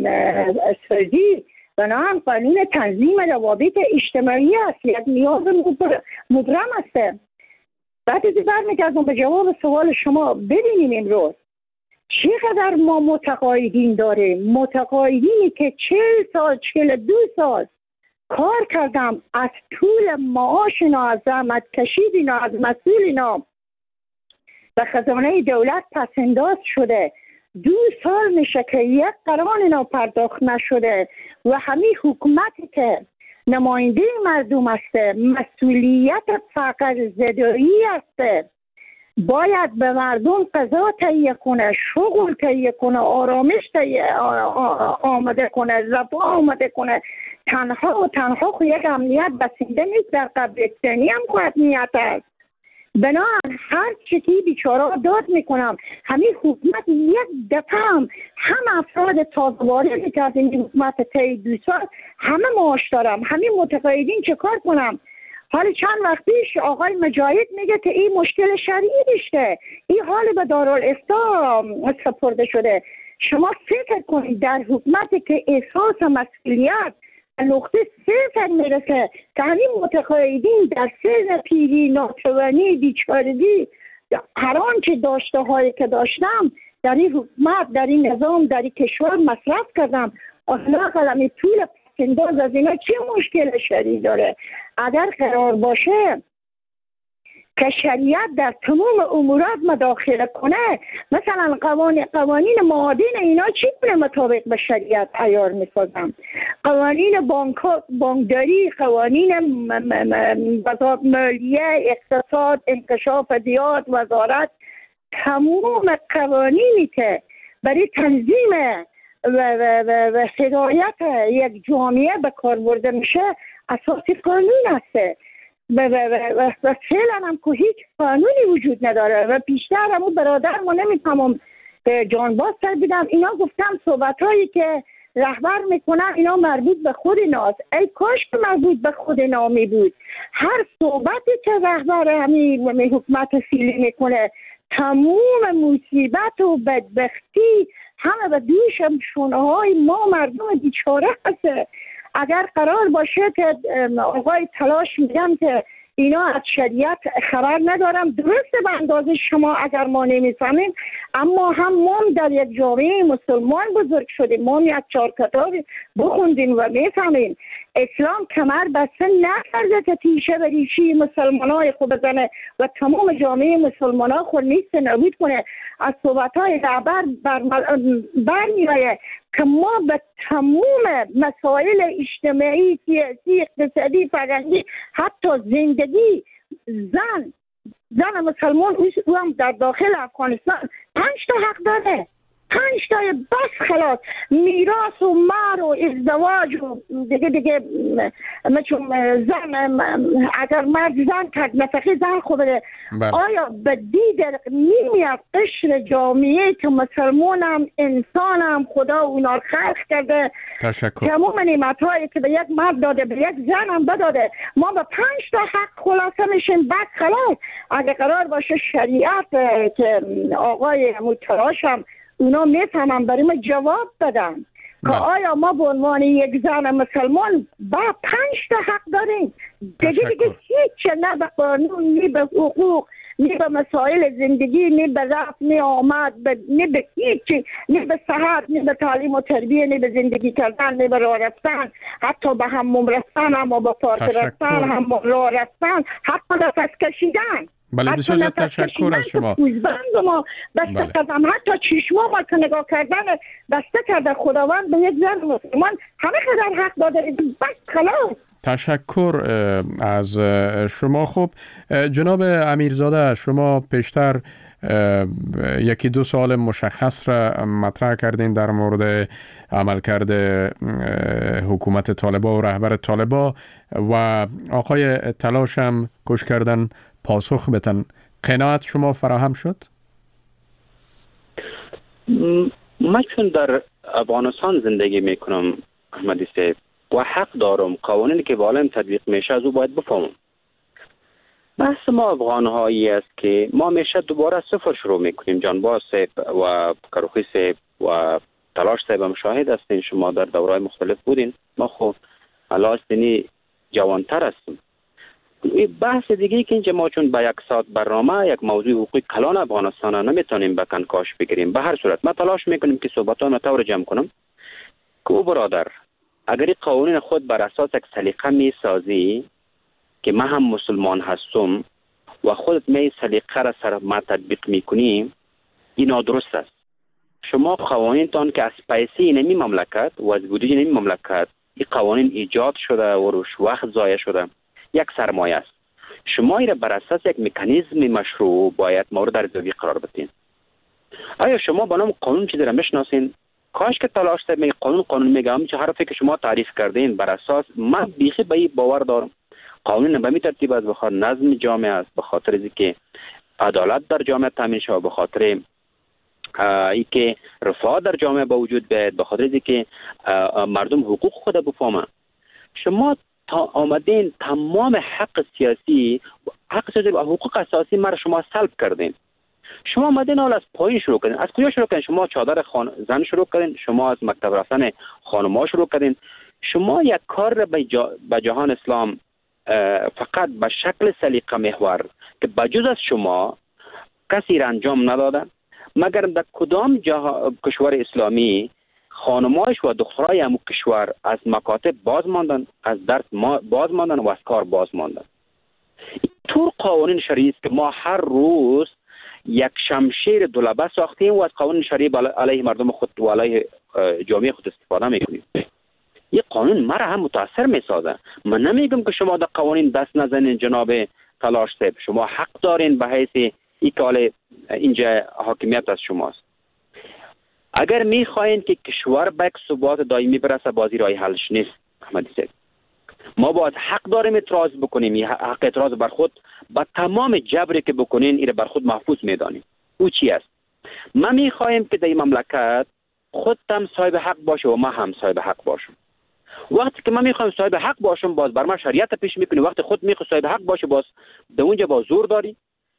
سازی. بنابراین قانون تنظیم روابط اجتماعی است، یک نیاز مبرم است. بعد از برمیگردم به جواب سوال شما. ببینیم امروز چقدر ما متقاعدین داریم. متقاعدینی که 40 سال 42 سال کار کردم، از طول معاش اینا، از زحمت کشید اینا، از مسئول اینا به خزانه دولت پسنداز شده. 2 سال میشه که یک قران اینا پرداخت نشده و همین حکومتی که نماینده مردم است، مسئولیت فقر زدایی است، باید به مردم غذا تهیه کنه، شغل تهیه کنه، آرامش آماده کنه، رفاه آماده کنه. تنها خو یک امنیت بسنده نیست، در قبرستانی هم خو امنیت است. بنابراین هر چیزی بیچاره داد میکنم. همین حکومت یک دفعه هم افراد تازه وارد که از این حکومت طی 2 سال همه معاش دارم. همین متقاعدین چه کار کنم؟ حالا چند وقت پیش آقای مجاهد میگه که این مشکل شرعی داشته، این حال به دارالافتا سپرده شده. شما فکر کنید در حکومتی که احساس مسئولیت نقطه 0 میرسه که همین متقاعدین در سن پیری، ناتوانی، بیچارگی، هر آنچه داشته هایی که داشتم در این حکومت، در این نظام، در این کشور مصرف کردم. اصلا قلمی طول پسنداز از اینا چه مشکل شرعی داره؟ اگر قرار باشه که شریعت در تمام امورات مداخله کنه، مثلا قوانین معادن اینا چی کنه مطابق به شریعت عیار میسازم؟ قوانین بانکداری، قوانین وزارت مالیه، اقتصاد، انکشاف دیات، وزارت، تمام قوانینی که برای تنظیم و هدایت یک جامعه به کار برده میشه اساسی قانون است. و فعلا هم که هیچ قانونی وجود نداره. و بیشتر همون برادر ما نمیتونم جانباز دیدم اینا گفتم صحبت هایی که رهبر میکنن اینا مربوط به خود ایناست. ای کاش که مربوط به خود اینا می بود. هر صحبتی که رهبر همین حکومت فعلی میکنه تموم مصیبت و بدبختی همه به دوش شونه های ما مردم بیچاره هست. اگر قرار باشه که آقای تلاش میگم که اینا از شریعت خبر ندارم، درسته به اندازه شما اگر ما نمیفهمیم، اما هم ما در یک جامعه مسلمان بزرگ شدیم، ما یک 4 کتاب بخوندیم و میفهمیم اسلام کمر بسته نکرده که تیشه به ریشه مسلمانای خود بزنه و تمام جامعه مسلمانان خود نیست نابود کنه. از صحبت‌های رهبر برمی‌آید که ما به تمام مسائل اجتماعی، سیاسی، اقتصادی، فرهنگی، حتی زندگی زن مسلمان او هم در داخل افغانستان 5 تا حق داره، 5 تا بس خلاص. میراث و مهر و ازدواج و دیگه مثل زن، اگر مرد زن کرد نفقه زن خوبه. آیا به دید نیمی از قشر جامعه که مسلمان هم انسان هم خدا اونا خلق کرده، تشکر. تمام نعمت‌هایی که به یک مرد داده به یک زن هم بداده، ما به 5 تا حق خلاصه میشیم بس خلاص. اگر قرار باشه شریعت که آقای متراش هم اونا میفهمن برای ما جواب بدن که آیا ما به عنوان یک زن مسلمان با 5 تا حق داریم؟ دیگه هیچ، نه به قانون، نه به حقوق، نه به مسائل زندگی، نه به رفت، نه آمد، نه به هیچ، نه به صحت، نه به تعلیم و تربیه، نه به زندگی کردن، نه به راه رفتن، حتی به هم رفتن، اما به پارک رفتن، هم راه رفتن، حتی نفس کشیدن. بله، بسیار زیاد تشکر از شما. ما بسته کردم، حتی چشما ما که نگاه کردن بسته کرده خداوند به یک زن مسلمان همه قدر حق داده. بس خلاص. تشکر از شما. خب جناب امیرزاده، شما پیشتر 1-2 سوال مشخص را مطرح کردین در مورد عملکرد حکومت طالبا و رهبر طالبا و آقای تلاش هم کوشش کردن پاسخ بدن. قناعت شما فراهم شد؟ من چون در افغانستان زندگی میکنم احمدی صاحب و حق دارم قوانینی که بالام تطبیق میشه از او باید بفهمم. بحث ما افغانهایی است که ما میشه دوباره صفر شروع میکنیم. جانباز صاحب و کروخی صاحب و تلاش صاحب هم شاهد هستین، شما در دورهای مختلف بودین. ما خب الاستینی جوانتر هستیم. بحث دیگه که اینجا ما چون به 1 ساعت برنامه یک موضوع حقوقی کلان افغانستان نمیتونیم به کنکاش بگیریم. به هر صورت ما تلاش میکنیم که صحبتان طور جمع کنم که او برادر اگر این قوانین خود بر اساس یک سلیقه میسازی که من هم مسلمان هستم و خودت می سلیقه را سر ما تطبیق میکنیم، این نادرست است. شما قوانینتان که از پیسه نمی مملکت و از بودجه نمی مملکت این قوانین ایجاد شده و روش وقت ضایع شده، یک سرمایه است. شما این را بر اساس یک مکانیزم مشروع باید مورد ارزیابی قرار بدین. آیا شما با نام قانون چیزی را میشناسین؟ کاش که تلاش کنید قانون میگم چه حرفی که شما تعریف کردین بر اساس من بیخی به این باور دارم. قانون به می ترتیب است، بخاطر نظم جامعه است، به خاطر اینکه عدالت در جامعه تامین شود، به خاطر اینکه رفاه در جامعه به وجود بیاید، به خاطر اینکه مردم حقوق خود بفهمند. شما آمدین تمام حق سیاسی و حقوق اساسی ما را شما سلب کردین. شما آمدین حال از پایین شروع کردین. از کجا شروع کردین؟ شما چادر زن شروع کردین، شما از مکتب رفتن خانم‌ها شروع کردین. شما یک کار را به جهان اسلام فقط به شکل سلیقه محور که بجز از شما کسی را انجام نداده، مگر در کدام کشور اسلامی خانمایش و دخترای همون کشور از مکاتب باز ماندن، از درس باز ماندن و از کار باز ماندن. طور قوانین شرعی است که ما هر روز یک شمشیر دولبه ساختیم و از قوانین شرعی علیه مردم خود و علیه جامعه خود استفاده میکنیم. این قانون مرا هم متاثر میسازه. من نمیگم که شما در قوانین دست نزنین جناب تلاش صاحب، شما حق دارین به حیث ایکال اینجا حاکمیت از شماست. اگر میخواین که کشور به یک ثبات دائمی برسه بازی راه حلش نیست احمدی صاحب. ما باید حق داریم اعتراض بکنیم. این حق اعتراض بر خود با تمام جبری که بکنین این بر خود محفوظ میدانیم. او چی است؟ ما میخوایم که در این مملکت خود هم صاحب حق باشه و ما هم صاحب حق باشم. وقتی که من میخوایم صاحب حق باشم باز بر من شریعت پیش میکنی، وقتی خود میخوای صاحب حق باشه باز به اونجا با زور داری.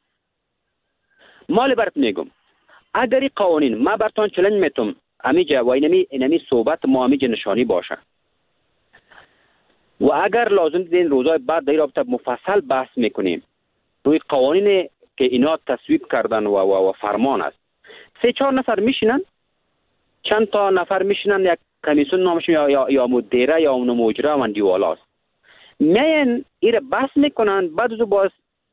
مال برات میگم اگر این قوانین ما براتون چالش میتم امیجا و اینمی صحبت ما امیجا نشانی باشه و اگر لازم دیدین روزهای بعد در رابطه مفصل بحث میکنیم روی قوانین که اینا تصویب کردن و فرمان است 3-4 نفر میشینن، چند تا نفر میشینن، یک کمیسیون نامشون یا مدیره یا مجری و دیوالاست، میان ایره بحث میکنن. بعد از باز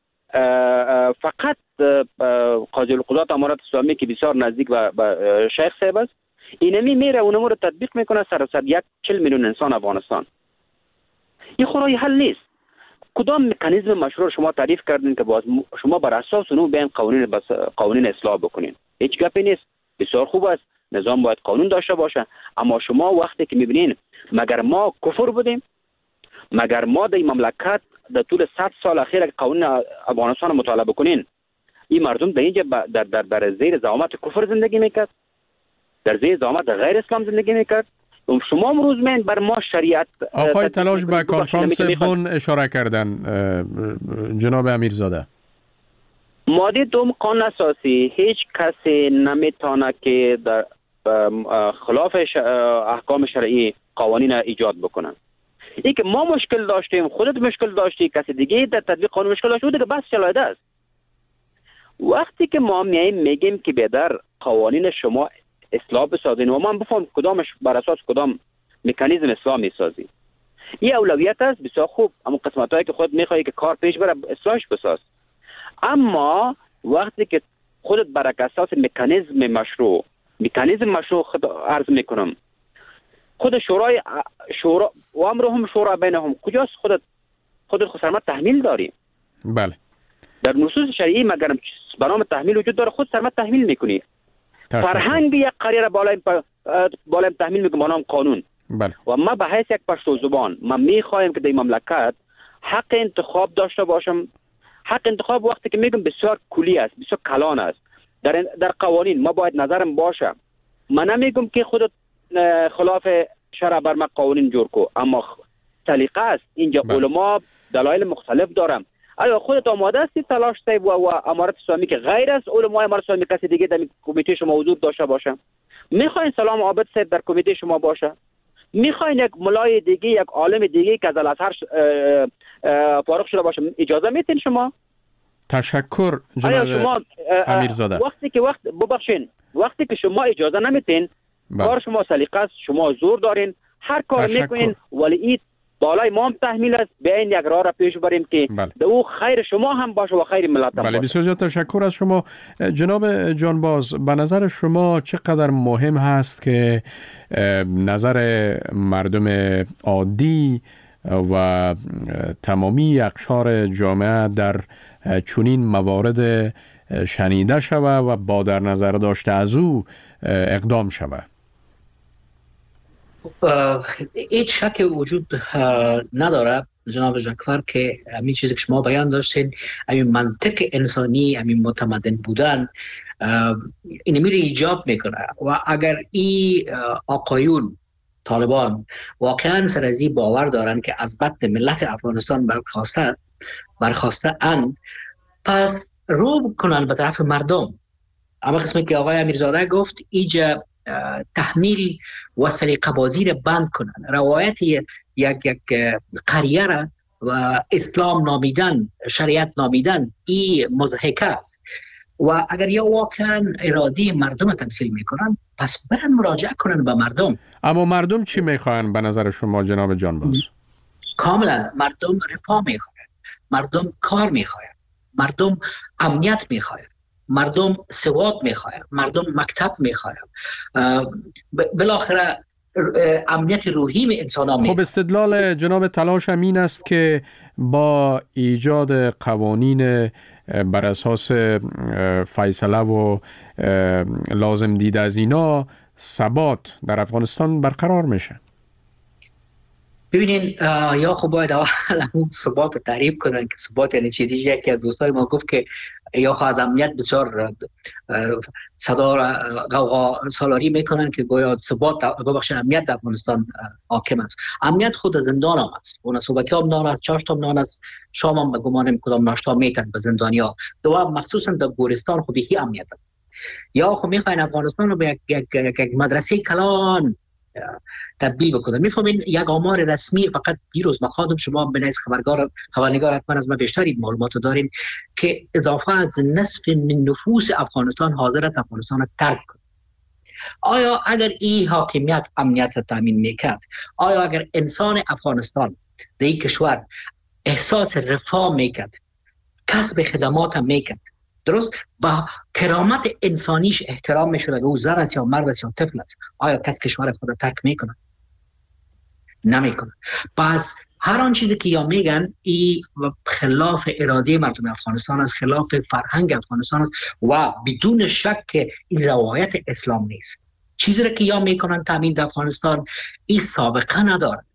فقط قاضی القضات امارات اسلامی که بسیار نزدیک به شیخ صاحب است، اینمی میره اونمو رو تطبیق میکنه سر 140 میلیون انسان افغانستان. این خورای حل نیست. کدام مکانیزم مشروع شما تعریف کردین که باز شما بر اساس اونو بیان قوانین اصلاح بکنین؟ هیچ گپی نیست. بسیار خوب است، نظام باید قانون داشته باشه، اما شما وقتی که میبینین مگر ما کفر بودیم، مگر ما در این مملکت در طول 100 سال اخیر قانون افغانستان مطالعه بکنین، این مردم در اینجا در زیر زعامت کفر زندگی میکرد، در زیر زعامت غیر اسلام زندگی میکرد. شما امروز من بر ما شریعت آقای تلاش به کنفرانس بن اشاره کردن جناب امیرزاده. ماده دوم قانون اساسی هیچ کسی نمیتونه که در خلاف احکام شرعی قوانین ایجاد بکنن. این که ما مشکل داشتیم، خودت مشکل داشتی، کسی دیگه در تطبیق قانون مشکل داشته، دیگه بس چلایده است. وقتی که ما میگیم که بیادر قوانین شما اصلاح بسازین و من بفهم کدامش بر اساس کدام مکانیزم اصلاح میسازی، این اولویت است. بسیار خوب، اما قسمتایی که خود میخوایی که کار پیش بره اصلاحش بساز. اما وقتی که خودت بر اساس مکانیزم مشروع خود عرض میکنم، خود شورا و امرهم شورا بینهم، کجاست خودت سرمت تحمیل داری؟ بله، در نصوص شرعی مگر برنامه تحمیل وجود داره، خود سرمت تحمیل میکنی. فرهنگ یک قریه بالایم تحمیل میکنم به نام قانون. بله. و ما به حیث یک پشتو زبان ما میخوایم که در این مملکت حق انتخاب داشته باشم. حق انتخاب وقتی که میگم بسیار کلی است، بسیار کلان است. در قوانین ما باید نظرم باشه. من نمیگم که خودت خلاف شرع بر ما قوانین جور کو، اما سلیقه است. اینجا علما دلایل مختلف دارم. آیا خودت آماده هستی تلاش صاحب و امارات اسلامی که غیر از علمای امارات اسلامی کسی دیگه در کمیته شما حضور داشته باشه؟ میخواین سلام عابد صاحب در کمیته شما باشه؟ میخواین یک ملای دیگه، یک عالم دیگه که از الازهر فارغ شده باشه اجازه میتین شما؟ تشکر جناب امیرزاده. وقتی که شما اجازه نمیتین، کار شما سلیقه است، شما زور دارین، هر کار میکنین، ولی این بالای ما هم تحمیل است. بیاین یک راه را پیش بریم که در او خیر شما هم باشه و خیر ملت هم باشه. بسیار زیاد تشکر از شما جناب جانباز. به نظر شما چقدر مهم هست که نظر مردم عادی و تمامی اقشار جامعه در چنین موارد شنیده شود و با در نظر داشته از او اقدام شود؟ هیچ شک وجود نداره جناب جعفر که همین چیزی که شما بیان داشتین، همین منطق انسانی، همین متمدن بودن، این میره ایجاب میکنه. و اگر این آقایون طالبان واقعا سر از این باور دارن که از بطن ملت افغانستان برخواسته اند، پس رو کنن به طرف مردم. اما قسمی که آقای امیرزاده گفت، ایجا تحمیل و سلیقه بازی را بند کنن، روایت یک قریه را و اسلام نامیدن، شریعت نامیدن، این مضحکه است. و اگر یا واقعا ارادی مردم را تمثیل میکنن، پس برن مراجعه کنن به مردم. اما مردم چی میخواین به نظر شما جناب جانباز؟ کاملا مردم رفاه میخواین، مردم کار میخواین، مردم امنیت میخواین، مردم سواد میخواین، مردم مکتب میخواین، بالاخره امنیت روحی انسان ها میخواین. خب استدلال جناب تلاش این است که با ایجاد قوانین بر اساس فیصله و لازم دید از اینا ثبات در افغانستان برقرار میشه. ببینین، یا خب باید اول همون ثبات رو تعریف کنن که ثبات یعنی چیزی. یکی از دوستای ما گفت که یا خب از امنیت بسیار صدا غوغا سالاری میکنن که گویا ثبات امنیت در افغانستان حاکم است. امنیت خود زندان هم است. اون صبحی هم نان است، چاشت هم نان است، شام هم به گمانم کدام ناشتا میتن به زندانیا. دو مخصوصا در گورستان خودی امنیت است. یا خب میخواین افغانستان رو به یک مدرسه کلان تبدیل بکنن. میفهمین یک آمار رسمی فقط دیروز ما خواندم، شما به نظر خبرنگار حتما از ما بیشتری معلومات دارین که اضافه از نصف من نفوس افغانستان حاضر است افغانستان را ترک کنه. آیا اگر این حاکمیت امنیت را تامین میکرد، آیا اگر انسان افغانستان در این کشور احساس رفاه میکرد، کسب خدمات هم میکرد، درست با کرامت انسانیش احترام میشد، اگر او زن است یا مرد است یا طفل است، آیا کس کشور خود را ترک میکنه؟ نمیکنه. پس هر آن چیزی که یا میگن این خلاف اراده مردم افغانستان است، خلاف فرهنگ افغانستان است و بدون شک این روایت اسلام نیست. چیزی را که یا میکنن تامین در افغانستان این سابقه ندارد.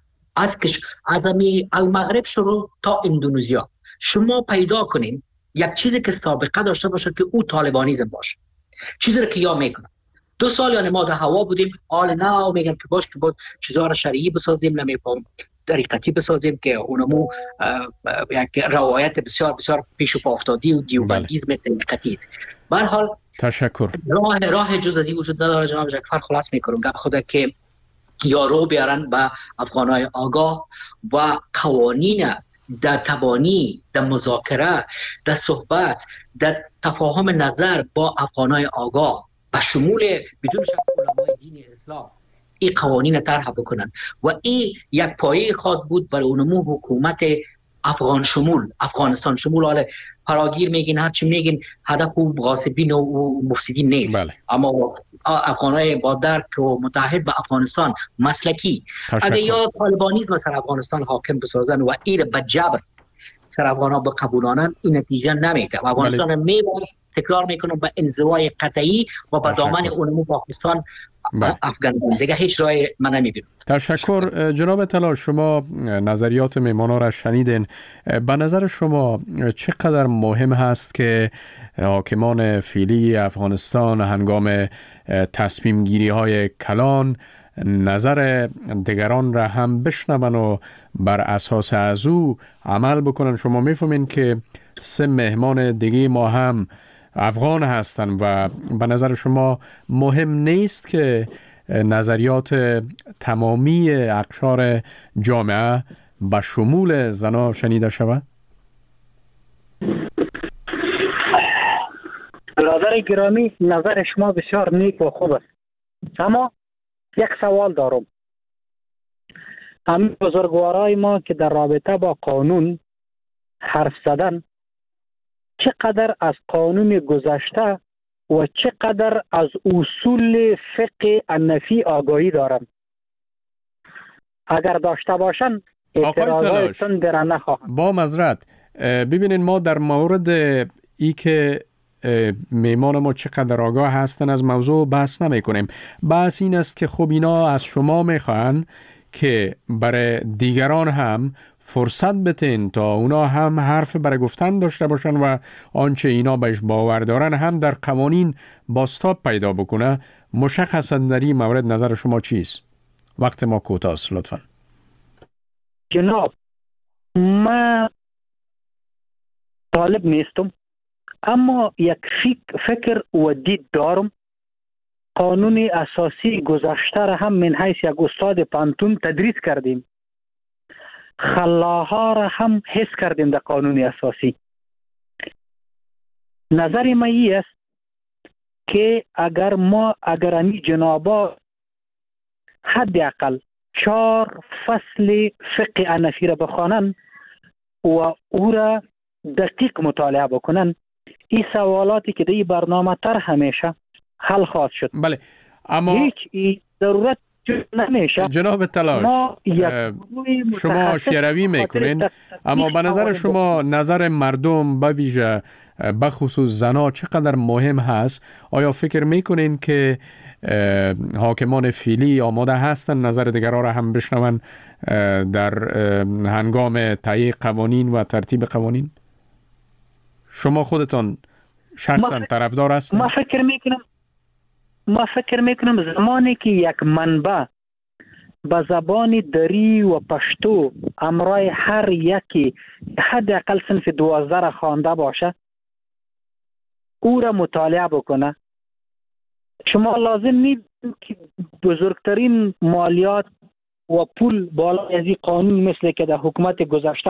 از المغرب شروع تا اندونزیا شما پیدا کنین یک چیزی که سابقه داشته باشه که او طالبانیزم باشه. چیزی را که یا میکنن 2 سال یعنی ما در هوا بودیم، حال نه میگن که باش که بود چیزا را شرعی بسازیم، نمیفهم طریقتی بسازیم که اونمو یک روایت بسیار بسیار پیش پا افتادی و دیوبندیزم طریقتی است. به هر حال تشکر. راه جز از این وجود نداره. جناب جعفر خلاص میکنم گپ خود که یارو بیارن به افغانای آگاه و قوانین در تبانی، در مذاکره، در صحبت، در تفاهم نظر با افغانای آگاه و شمول بدون شک علمای دین اسلام این قوانین طرح بکنن و این یک پایه خواد بود برای اونمو حکومت افغان شمول، افغانستان شمول. حالا فراگیر میگین هرچی میگین هدف و غاصبین و مفسدین نیست. بله. اما افغانای با درک و متحد به افغانستان مسلکی اگر یا طالبانیزم سر افغانستان حاکم بسازن و این به جبر سر افغانا بقبولانن این نتیجه نمیده و افغانستان میباید تکرار میکنم به انزوای قطعی و به دامن اونمو پاکستان افغانستان. دیگه هیچ راه من نمیبینم. تشکر. جناب طلا، شما نظریات میمانا را شنیدین. به نظر شما چقدر مهم هست که حاکمان فعلی افغانستان هنگام تصمیم گیری های کلان نظر دیگران را هم بشنون و بر اساس از او عمل بکنن؟ شما میفهمین که 3 مهمان دیگه ما هم افغان هستند و به نظر شما مهم نیست که نظریات تمامی اقشار جامعه به شمول زنان شنیده شود؟ برادر گرامی، نظر شما بسیار نیک و خوب است، اما یک سوال دارم. همین بزرگوارای ما که در رابطه با قانون حرف زدن چقدر از قانون گذشته و چقدر از اصول فقه حنفی آگاهی دارند؟ اگر داشته باشند اعتراضاتتون در نخواهم. با معذرت ببینید، ما در مورد ای که میمان ما چقدر آگاه هستن از موضوع بحث نمی کنیم. بحث این است که خب اینا از شما میخوان که برای دیگران هم فرصت بتین تا اونا هم حرف برای گفتن داشته باشن و آنچه اینا بهش باور دارن هم در قوانین بازتاب پیدا بکنه. مشخصا در این مورد نظر شما چیست؟ وقت ما کوتاه است، لطفا. جناب، من طالب نیستم، اما یک فکر و دید دارم. قانون اساسی گذشته را هم من حیث یک استاد پانتون تدریس کردیم، خلاها را هم حس کردیم در قانون اساسی. نظر ما ای است که اگر امی جنابا حداقل 4 فصل فقه حنفی را بخوانند و او را دقیق مطالعه بکنن، این سوالاتی که در این برنامه طرح همیشه حل خواهد شد. بله، اما هیچ ضرورت نمیشه. جناب تلاش، شما شیروی میکنین، اما به نظر شما نظر مردم به ویژه به خصوص زنا چقدر مهم هست؟ آیا فکر میکنین که حاکمان فعلی آماده هستن نظر دیگران را هم بشنون در هنگام تهیه قوانین و ترتیب قوانین؟ شما خودتان شخصا طرفدار هستید؟ ما فکر میکنم زمانی که یک منبع به زبان دری و پشتو امرای هر یکی حداقل صنف 12 را خوانده باشه، او را مطالعه بکنه، شما لازم نیست که بزرگترین مالیات و پول بالای از این قانون مثل که در حکومت گذشته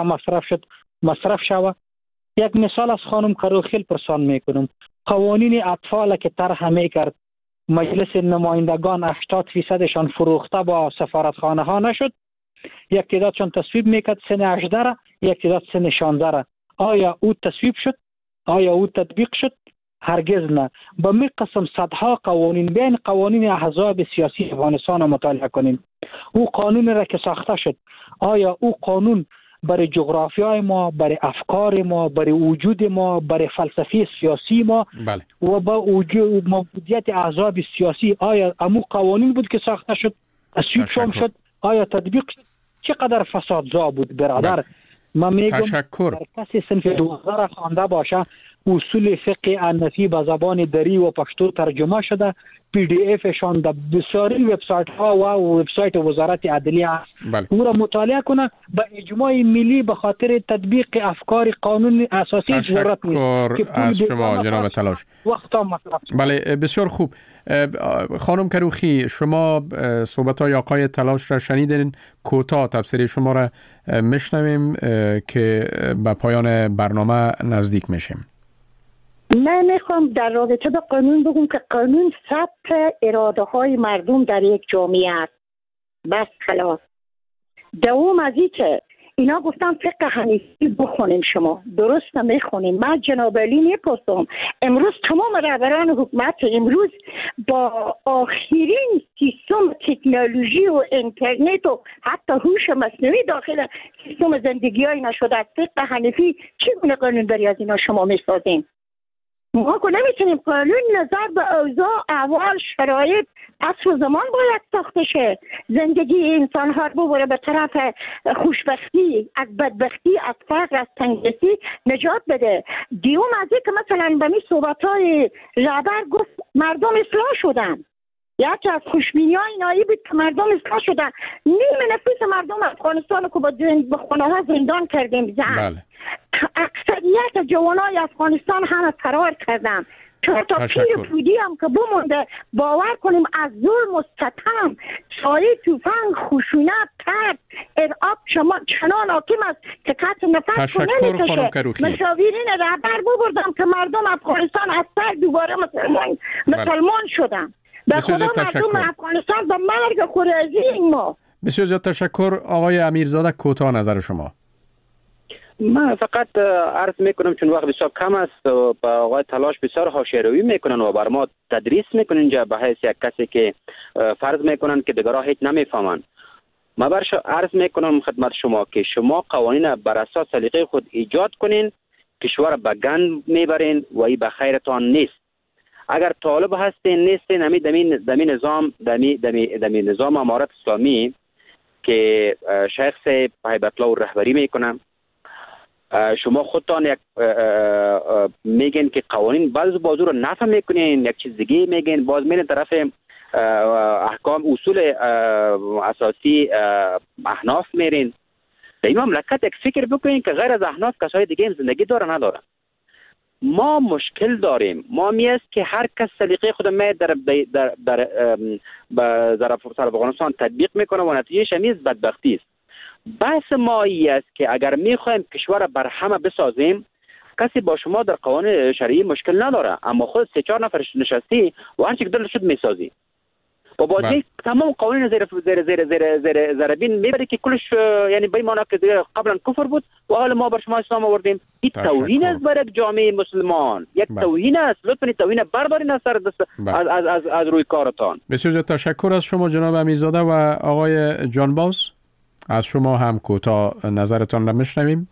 مصرف شود. یک مثال از خانم کروخیل پرسان میکنم. قوانین اطفال که طرح میکرد مجلس نمایندگان 80%شان فروخته با سفارتخانه ها نشد. یک تعدادشان تصویب میکرد سن 18 را، یک تعداد سن 16 را. آیا او تصویب شد؟ آیا او تطبیق شد؟ هرگز نه. به می قسم صدها قوانین بین قوانین احزاب سیاسی افغانستان را مطالعه کنیم. او قانون را که ساخته شد، آیا او قانون برای جغرافیای ما، برای افکار ما، برای وجود ما، برای فلسفه سیاسی ما بله. و با وجود موجودیت احزاب سیاسی، آیا امو قوانین بود که ساخته شد، تصویب شد، آیا تطبیق شد؟ چقدر فسادزا بود برادر. من میگم کسی صنف 2000 خوانده باشه اصول فقه حنفی به زبان دری و پشتو ترجمه شده، پی دی اف شان در بسیاری وبسایت ها و وبسایت وزارت عدلیه است. او را مطالعه کنه. به اجماع ملی به خاطر تطبیق افکار قانون اساسی ضرورت نیست. از شما جناب تلاش. وقتا مطلب. بله بسیار خوب. خانم کروخی، شما صحبت های آقای تلاش را شنیدین. کوتاه تفسیر شما را میشنویم که به پایان برنامه نزدیک میشیم. من میخوام در رابطه با قانون بگم که قانون ثبت اراده های مردم در یک جامعه است. بس خلاص. دوم از این که اینا گفتن فقه حنیفی بخونیم، شما درست نمیخونیم. من جناب علی میپرسم امروز تمام رهبران حکومت امروز با آخرین سیستم تکنولوژی و اینترنت و حتی هوش مصنوعی داخل سیستم زندگی های نشده از فقه حنیفی چگونه قانون بری از اینا شما میسازیم؟ ما که نمیتونیم قانون نظر به اوضاع احوال شرایط عصر و زمان باید ساخته شه. زندگی انسان ها رو ببره به طرف خوشبختی، از بدبختی، از فقر، از تنگدستی نجات بده. دیوم از این که مثلا به می صحبت های رهبر گفت مردم اصلاح شدن، یکی از خوشبینی های نایی بود که مردم اصلاح شدن. نیم نفیس مردم افغانستان که با خانه ها زندان کردیم زن. بله. اکثریت جوانای افغانستان هم فرار کردن. چرا تا پیر پودی هم که بمونده باور کنیم از ظلم و ستم، سایه توفنگ، خشونت، ترد، ارعاب شما چنان حاکم است که قطع نفس کنه نمیکشه. مشاورین رهبر ببردم که مردم افغانستان از سر دوباره مسلمان شدن. به خدا مردم افغانستان به مرگ خورزی ما. بسیار زیاد تشکر. آقای امیرزاده کوتاه نظر شما. من فقط عرض میکنم چون وقت بسیار کم است و با آقای تلاش بسیار حاشیه‌روی میکنن و بر ما تدریس میکنن اینجا به حیث یک کسی که فرض میکنن که دیگرها هیچ نمیفهمن. من برش عرض میکنم خدمت شما که شما قوانین بر اساس سلیقه خود ایجاد کنین، کشور به گند میبرین و این به خیرتان نیست. اگر طالب هستین نیستین دمی نظام امارت اسلامی که شیخ صاحب هیبت الله رهبری میکنن، شما خودتان یک میگین که قوانین بازو رو نفهم میکنین، یک چیز دیگه میگین، باز میرین طرف احکام اصول اساسی احناف میرین. در این مملکت یک فکر بکنین که غیر از احناف کسای دیگه هم زندگی داره نداره. ما مشکل داریم. ما میست که هر کس سلیقه خود می در افغانستان تطبیق میکنه و نتیجه شمیز بدبختی است. بحث ما ای است که اگر میخوایم کشور بر همه بسازیم، کسی با شما در قوانین شرعی مشکل نداره، اما خود 3-4 نفر نشستی و هر چی دلت شد میسازی و بازی تمام قوانین زیر بین میبری که کلش یعنی به معنی که قبلا کفر بود و حال ما بر شما اسلام آوردیم. این توهین است برای جامعه مسلمان، یک توهین است. لطفاً توهین بردارین از سر از روی کارتان. بسیار تشکر از شما جناب امیرزاده و آقای جانباز. از شما هم کوتاه نظرتان را میشنویم.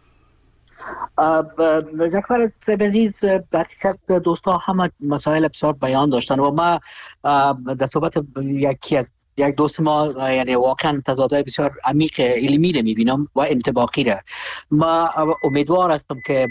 جعفر عزیز، در حقیقت دوستا همه مسائل بسیار بیان داشتن و ما در صحبت یک دوست ما یعنی واقعا تضادهای بسیار عمیق علمی رو میبینم و انطباقی رو. ما امیدوار هستم که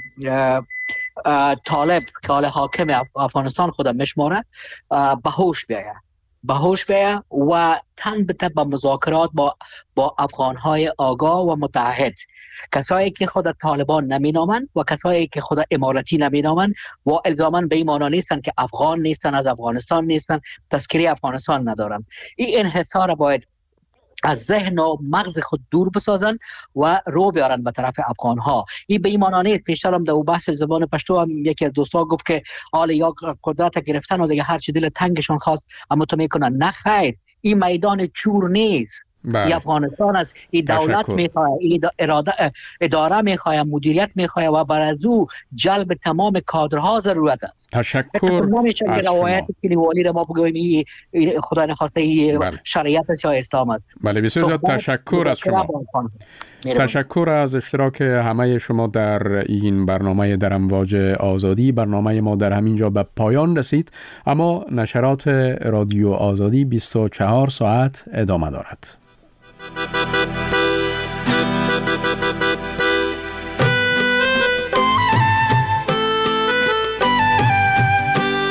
طالب که حال حاکم افغانستان خودم میشماره به هوش بیاید به هوش بیاید و تن بده به مذاکرات با افغانهای آگاه و متعهد، کسایی که خود طالبان نمینامند و کسایی که خود اماراتی نمینامند و الزاما به این معنا نیستند که افغان نیستن، از افغانستان نیستن، تذکره افغانستان ندارن. این انحصار باید از ذهن و مغز خود دور بسازن و رو بیارن به طرف افغان ها. این به این معنا نیست. پیشتر هم در بحث زبان پشتو هم یکی از دوستا گفت که حالا یا قدرت گرفتن و دیگه هر چی دل تنگشون خواست اما تو میکنن. نه خیر، این میدان چور نیست. این افغانستان است. این دولت میخواه، این اداره میخواه، مدیریت میخواه و بر از او جلب تمام کادرها ضرورت است. تشکر نمیشه که روایت کنیوالی را ما بگوییم خدا نخواسته شریعت یا اسلام است. بله، بسیار تشکر از شما. تشکر از اشتراک همه شما در این برنامه در امواج آزادی. برنامه ما در همین جا به پایان رسید، اما نشرات رادیو آزادی 24 ساعت ادامه دارد.